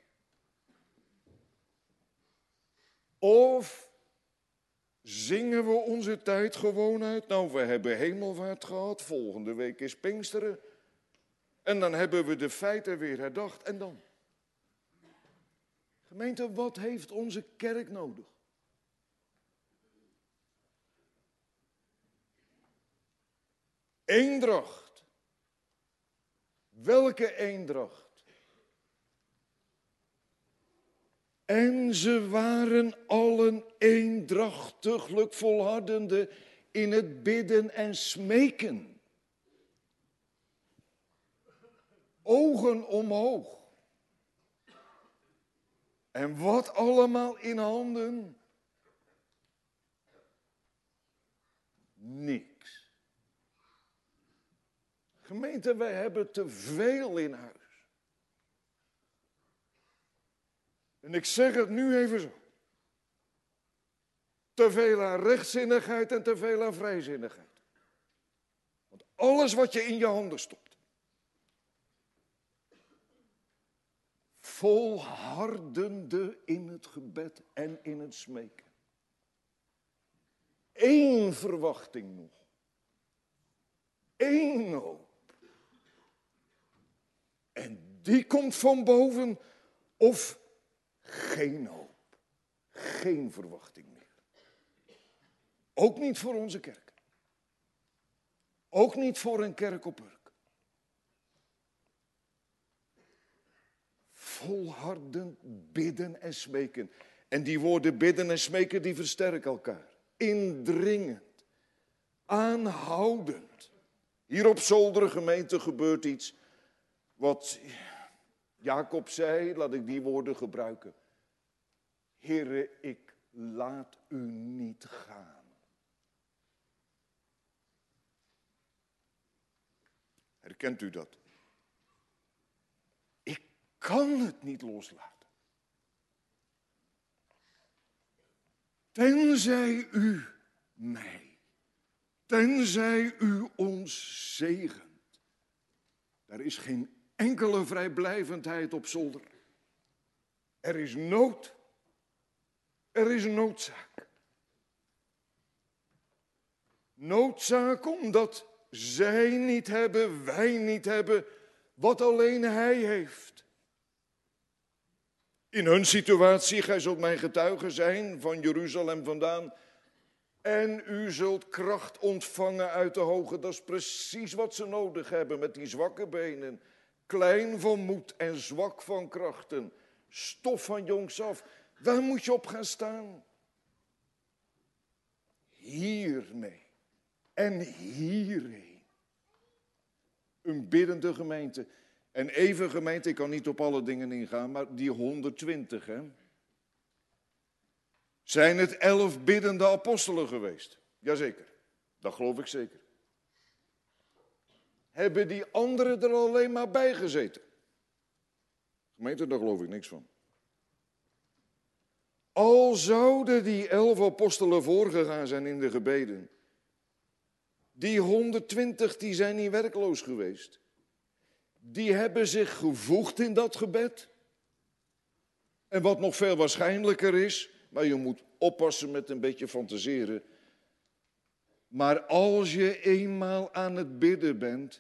Of zingen we onze tijd gewoon uit? Nou, we hebben Hemelvaart gehad, volgende week is Pinksteren. En dan hebben we de feiten weer herdacht. En dan? Gemeente, wat heeft onze kerk nodig? Eendracht. Welke eendracht? En ze waren allen eendrachtiglijk volhardende in het bidden en smeken. Ogen omhoog. En wat allemaal in handen? Niks. Gemeente, wij hebben te veel in huis. En ik zeg het nu even zo. Te veel aan rechtzinnigheid en te veel aan vrijzinnigheid. Want alles wat je in je handen stopt. Volhardende in het gebed en in het smeken. Eén verwachting nog. Eén hoop. En die komt van boven of geen hoop. Geen verwachting meer. Ook niet voor onze kerk. Ook niet voor een kerk op Urk. Volhardend bidden en smeken. En die woorden bidden en smeken, die versterken elkaar. Indringend. Aanhoudend. Hier op Zolder gemeente gebeurt iets wat Jacob zei, laat ik die woorden gebruiken. Heere, ik laat u niet gaan. Herkent u dat? Ik kan het niet loslaten. Tenzij u mij, tenzij u ons zegent. Er is geen enkele vrijblijvendheid op zolder. Er is nood. Er is noodzaak. Noodzaak omdat zij niet hebben, wij niet hebben, wat alleen hij heeft. In hun situatie, gij zult mijn getuige zijn van Jeruzalem vandaan. En u zult kracht ontvangen uit de hoge. Dat is precies wat ze nodig hebben met die zwakke benen. Klein van moed en zwak van krachten. Stof van jongs af. Waar moet je op gaan staan? Hiermee. En hierheen. Een biddende gemeente. En even gemeente, ik kan niet op alle dingen ingaan, maar die 120, hè. Zijn het 11 biddende apostelen geweest? Jazeker, dat geloof ik zeker. Hebben die anderen er alleen maar bij gezeten? Gemeente, daar geloof ik niks van. Al zouden die 11 apostelen voorgegaan zijn in de gebeden, die 120 die zijn niet werkloos geweest. die hebben zich gevoegd in dat gebed. En wat nog veel waarschijnlijker is, maar je moet oppassen met een beetje fantaseren. Maar als je eenmaal aan het bidden bent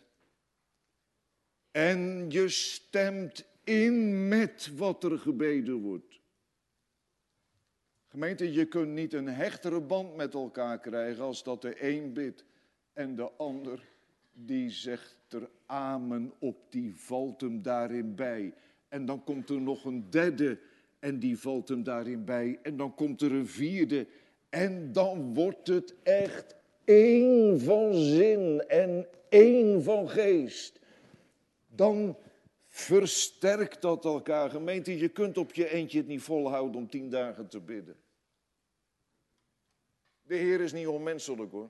en je stemt in met wat er gebeden wordt. Gemeente, je kunt niet een hechtere band met elkaar krijgen als dat de een bidt en de ander die zegt er amen op, die valt hem daarin bij. En dan komt er nog een derde en die valt hem daarin bij. En dan komt er een vierde en dan wordt het echt één van zin en één van geest. Dan versterkt dat elkaar. Gemeente, je kunt op je eentje het niet volhouden om 10 dagen te bidden. De Heer is niet onmenselijk hoor.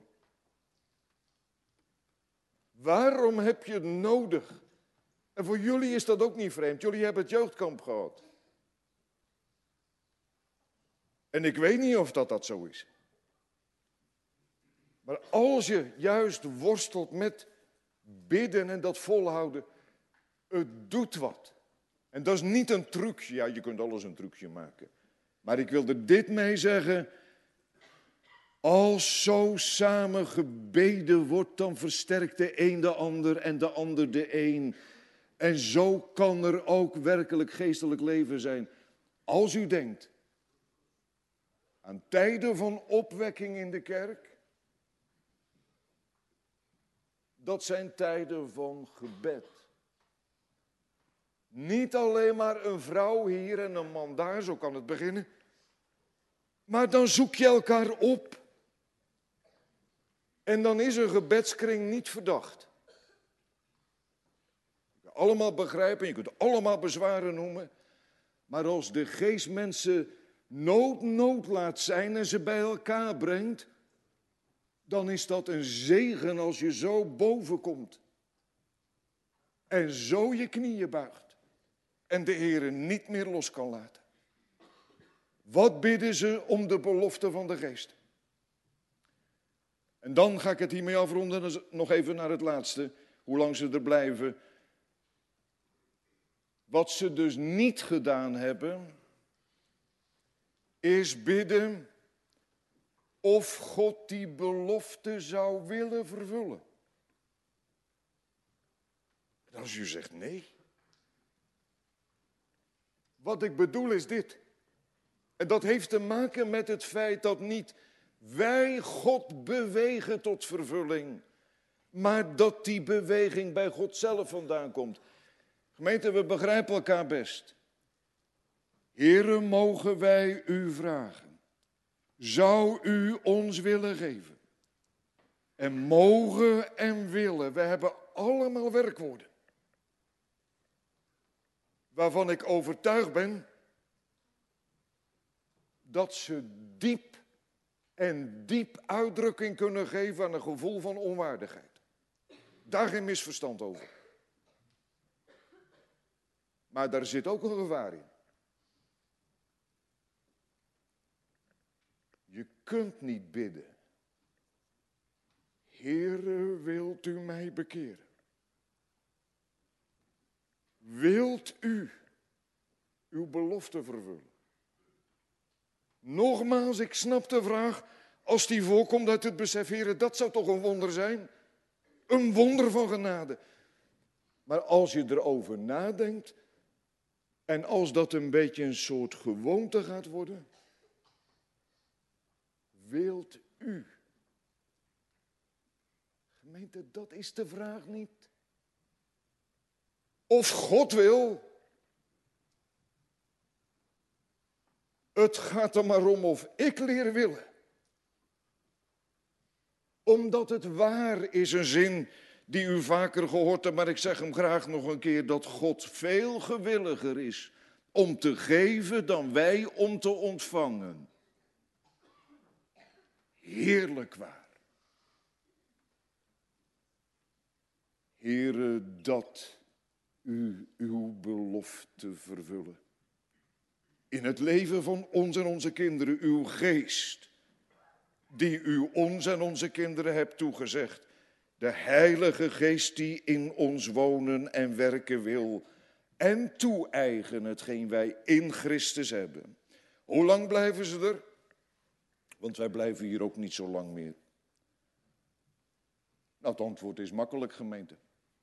Waarom heb je het nodig? En voor jullie is dat ook niet vreemd. Jullie hebben het jeugdkamp gehad. En ik weet niet of dat zo is. Maar als je juist worstelt met bidden en dat volhouden, het doet wat. En dat is niet een trucje. Ja, je kunt alles een trucje maken. Maar ik wil er dit mee zeggen. Als zo samen gebeden wordt, dan versterkt de een de ander en de ander de een. En zo kan er ook werkelijk geestelijk leven zijn. Als u denkt aan tijden van opwekking in de kerk, dat zijn tijden van gebed. Niet alleen maar een vrouw hier en een man daar, zo kan het beginnen. Maar dan zoek je elkaar op. En dan is een gebedskring niet verdacht. Je kunt allemaal begrijpen, je kunt allemaal bezwaren noemen. Maar als de geest mensen nood laat zijn en ze bij elkaar brengt, dan is dat een zegen als je zo boven komt. En zo je knieën buigt. En de Heer niet meer los kan laten. Wat bidden ze om de belofte van de geest? En dan ga ik het hiermee afronden, nog even naar het laatste, hoe lang ze er blijven. Wat ze dus niet gedaan hebben, is bidden of God die belofte zou willen vervullen. En als u zegt nee. Wat ik bedoel is dit. En dat heeft te maken met het feit dat niet wij God bewegen tot vervulling, maar dat die beweging bij God zelf vandaan komt. Gemeente, we begrijpen elkaar best. Heere, mogen wij u vragen, zou u ons willen geven? En mogen en willen, we hebben allemaal werkwoorden, waarvan ik overtuigd ben dat ze diep uitdrukking kunnen geven aan een gevoel van onwaardigheid. Daar geen misverstand over. Maar daar zit ook een gevaar in. Je kunt niet bidden. Heere, wilt u mij bekeren? Wilt u uw belofte vervullen? Nogmaals, ik snap de vraag, als die voorkomt uit het besef, Heere, dat zou toch een wonder zijn? Een wonder van genade. Maar als je erover nadenkt, en als dat een beetje een soort gewoonte gaat worden, wilt u? Gemeente, dat is de vraag niet. Of God wil. Het gaat er maar om of ik leer willen. Omdat het waar is, een zin die u vaker gehoord hebt, maar ik zeg hem graag nog een keer, dat God veel gewilliger is om te geven dan wij om te ontvangen. Heerlijk waar. Heere, dat u uw belofte vervullen. In het leven van ons en onze kinderen, uw geest, die u ons en onze kinderen hebt toegezegd, De Heilige Geest die in ons wonen en werken wil. En toe-eigenen hetgeen wij in Christus hebben. Hoe lang blijven ze er? Want wij blijven hier ook niet zo lang meer. Nou, het antwoord is makkelijk, gemeente.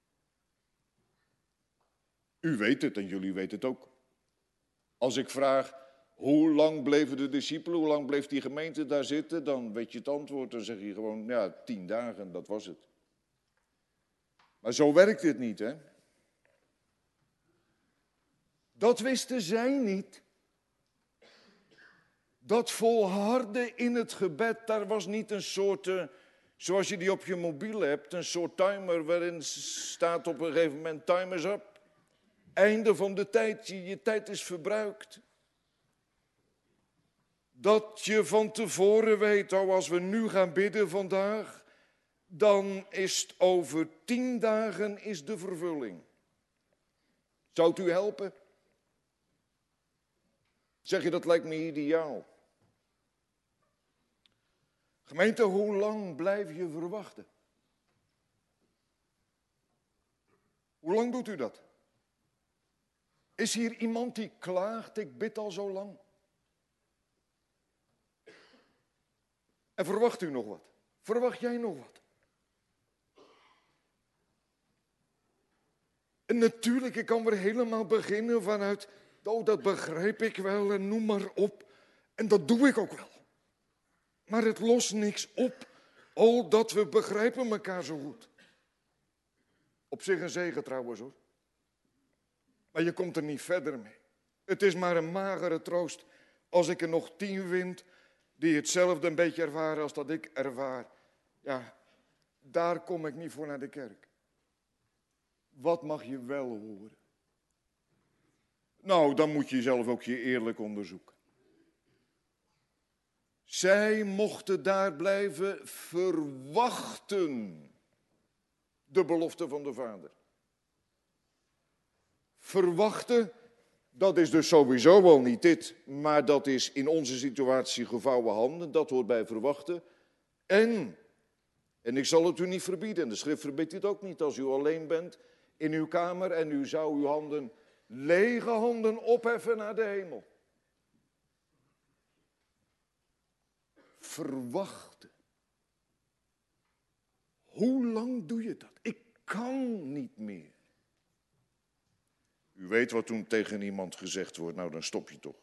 U weet het en jullie weten het ook. Als ik vraag, hoe lang bleven de discipelen, hoe lang bleef die gemeente daar zitten, dan weet je het antwoord. Dan zeg je gewoon, ja, 10 dagen, dat was het. Maar zo werkt het niet, hè. Dat wisten zij niet. Dat volharden in het gebed, daar was niet een soort, zoals je die op je mobiel hebt, een soort timer waarin staat op een gegeven moment, time is up. Einde van de tijd, je tijd is verbruikt. Dat je van tevoren weet, oh, als we nu gaan bidden vandaag, dan is het over 10 dagen is de vervulling. Zou het u helpen? Zeg je, dat lijkt me ideaal. Gemeente, hoe lang blijf je verwachten? Hoe lang doet u dat? Is hier iemand die klaagt, ik bid al zo lang? En verwacht u nog wat? Verwacht jij nog wat? En natuurlijk, ik kan weer helemaal beginnen vanuit, oh, dat begrijp ik wel en noem maar op. En dat doe ik ook wel. Maar het lost niks op, oh, dat we begrijpen elkaar zo goed. Op zich een zegen trouwens, hoor. Maar je komt er niet verder mee. Het is maar een magere troost als ik er nog 10 vind die hetzelfde een beetje ervaren als dat ik ervaar. Ja, daar kom ik niet voor naar de kerk. Wat mag je wel horen? Nou, dan moet je zelf ook je eerlijk onderzoeken. Zij mochten daar blijven verwachten de belofte van de Vader. Verwachten, dat is dus sowieso wel niet dit, maar dat is in onze situatie gevouwen handen, dat hoort bij verwachten. En ik zal het u niet verbieden, en de schrift verbiedt dit ook niet, als u alleen bent in uw kamer en u zou uw handen, lege handen opheffen naar de hemel. Verwachten. Hoe lang doe je dat? Ik kan niet meer. U weet wat toen tegen iemand gezegd wordt, nou dan stop je toch.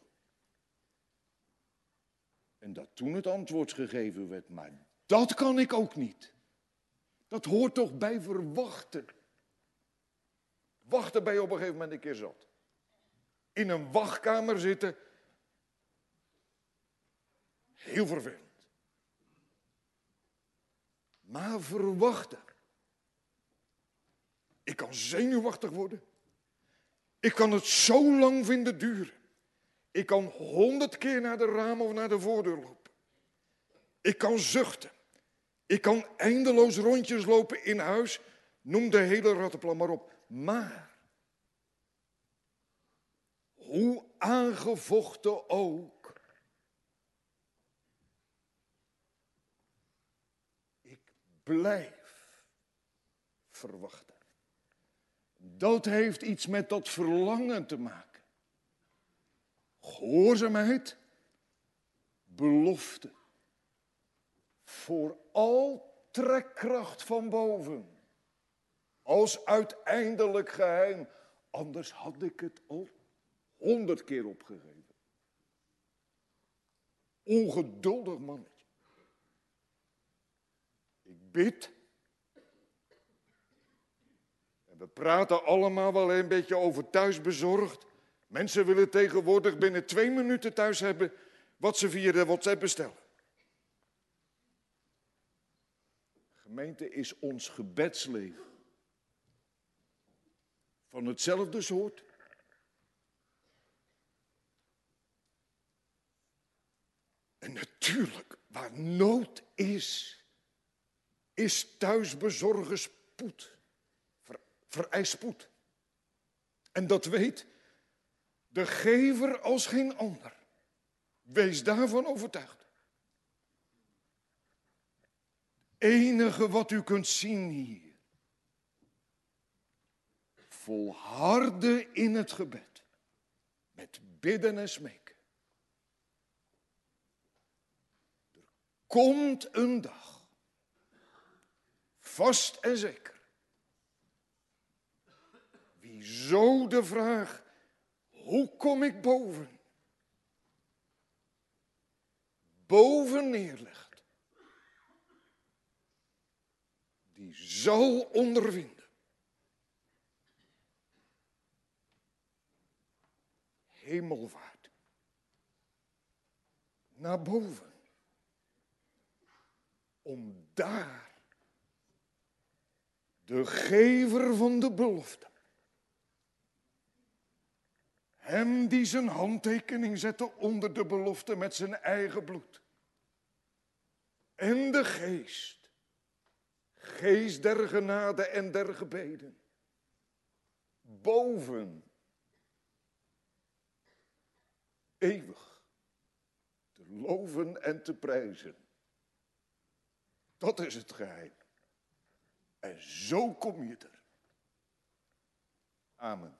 En dat toen het antwoord gegeven werd, maar dat kan ik ook niet. Dat hoort toch bij verwachten. Wachten ben je op een gegeven moment een keer zat. In een wachtkamer zitten, heel vervelend. Maar verwachten. Ik kan zenuwachtig worden. Ik kan het zo lang vinden duren. Ik kan 100 keer naar de raam of naar de voordeur lopen. Ik kan zuchten. Ik kan eindeloos rondjes lopen in huis. Noem de hele rattenplan maar op. Maar, hoe aangevochten ook, ik blijf verwachten. Dat heeft iets met dat verlangen te maken. Gehoorzaamheid, belofte. Vooral trekkracht van boven. Als uiteindelijk geheim. Anders had ik het al 100 keer opgegeven. Ongeduldig mannetje. Ik bid. We praten allemaal wel een beetje over thuisbezorgd. Mensen willen tegenwoordig binnen 2 minuten thuis hebben wat ze via de WhatsApp bestellen. Gemeente, is ons gebedsleven van hetzelfde soort? En natuurlijk, waar nood is thuisbezorgen spoed. Vereist spoed. En dat weet de gever als geen ander. Wees daarvan overtuigd. enige wat u kunt zien hier. Volharden in het gebed. Met bidden en smeken. Er komt een dag. Vast en zeker. Wie zo de vraag, hoe kom ik boven? Boven neerlegt. Die zal ondervinden. Hemelvaart. Naar boven. Om daar de gever van de belofte. Hem die zijn handtekening zette onder de belofte met zijn eigen bloed. En de geest. Geest der genade en der gebeden. Boven. Eeuwig. Te loven en te prijzen. Dat is het geheim. En zo kom je er. Amen.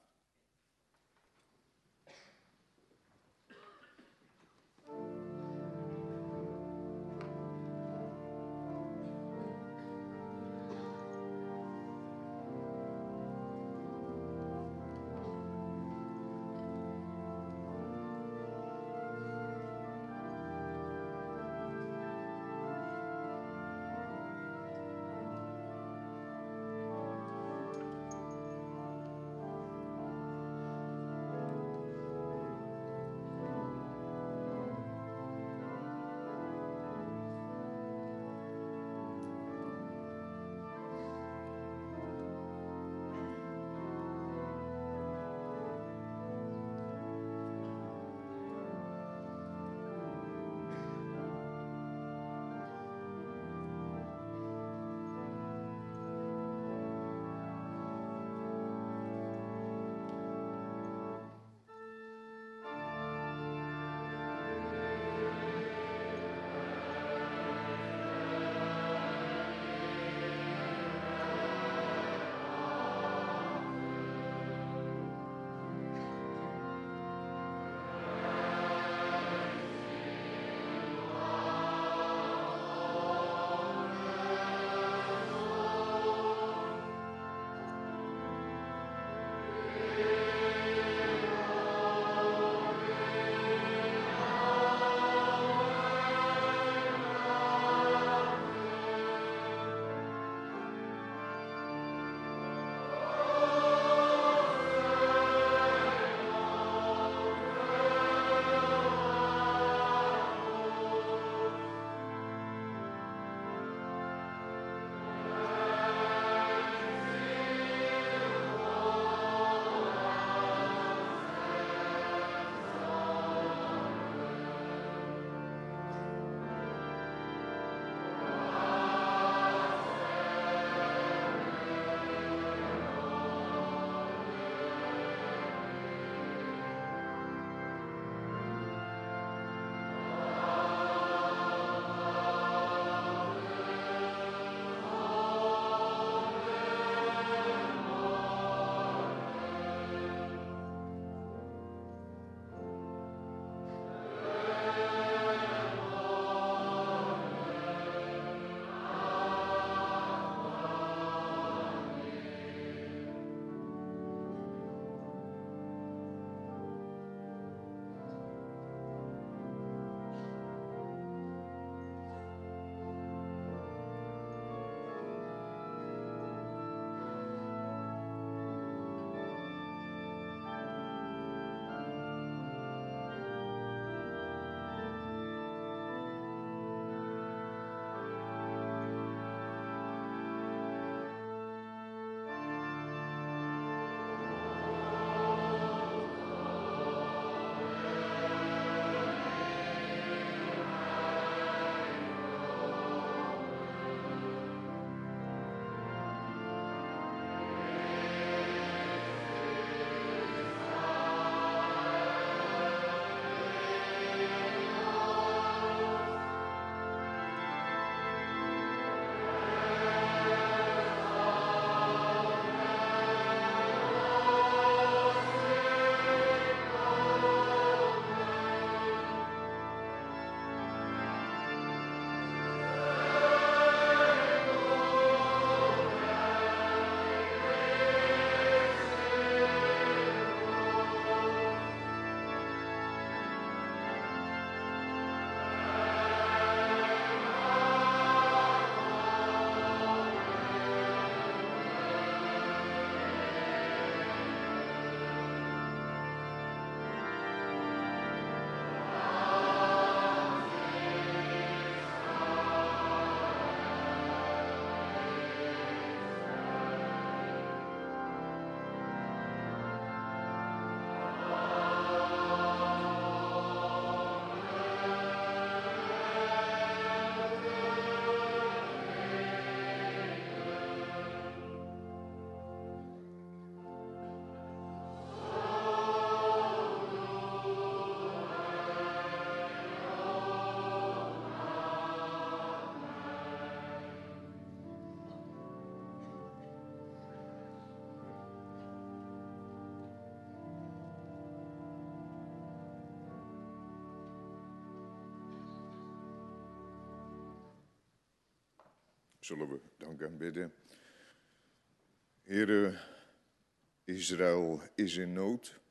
Zullen we dank en bidden. Heere, Israël is in nood.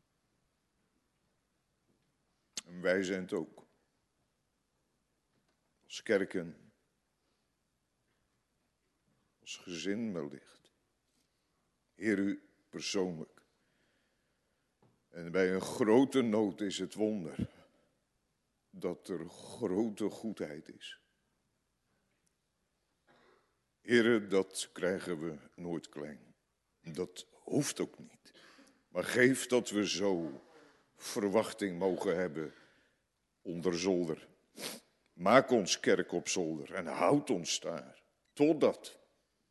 En wij zijn het ook. Als kerken, als gezin wellicht. Heer, u persoonlijk. En bij een grote nood is het wonder dat er grote goedheid is. Heere, dat krijgen we nooit klein. Dat hoeft ook niet. Maar geef dat we zo verwachting mogen hebben onder zolder. Maak ons kerk op zolder en houd ons daar. Totdat.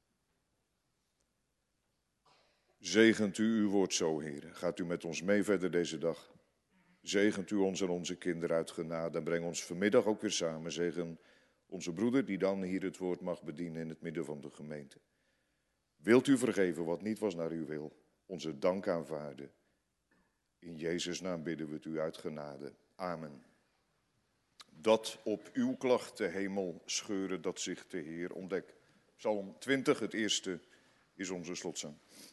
Zegent u uw woord zo, Heere. Gaat u met ons mee verder deze dag. Zegent u ons en onze kinderen uit genade. En breng ons vanmiddag ook weer samen. Zegen onze broeder die dan hier het woord mag bedienen in het midden van de gemeente. Wilt u vergeven wat niet was naar uw wil. Onze dank aanvaarden. In Jezus' naam bidden we het u uit genade. Amen. Dat op uw klacht de hemel scheuren, dat zich de Heer ontdekt. Psalm 20, het eerste, is onze slotzang.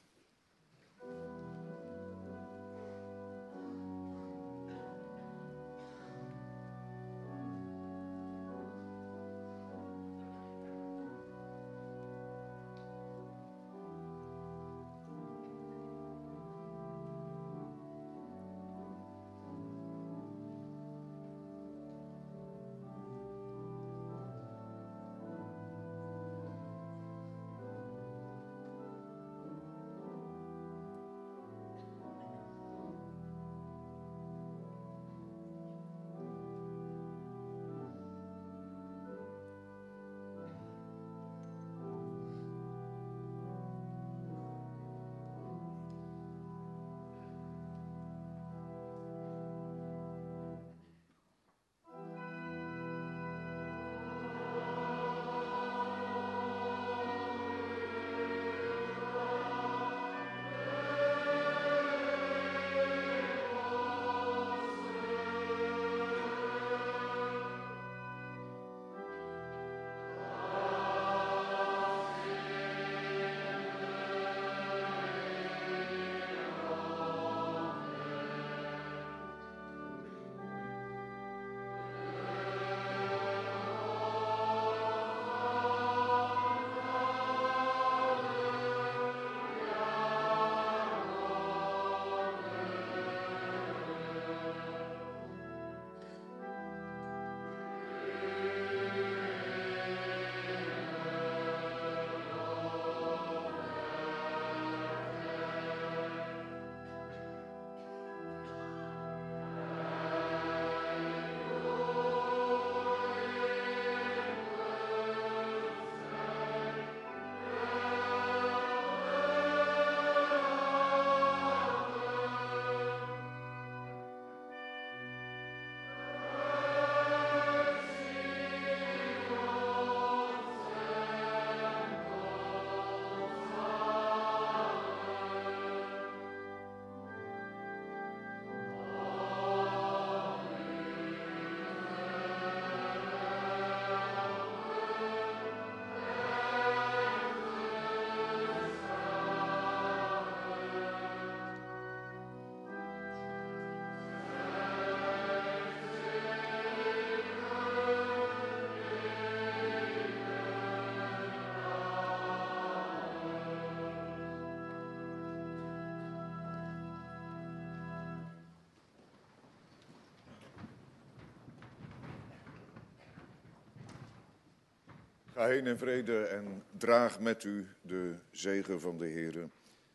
Ga heen in vrede en draag met u de zegen van de Heere.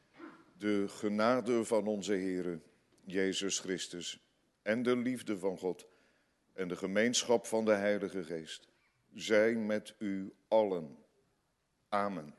De genade van onze Heere, Jezus Christus, en de liefde van God en de gemeenschap van de Heilige Geest, zij met u allen. Amen.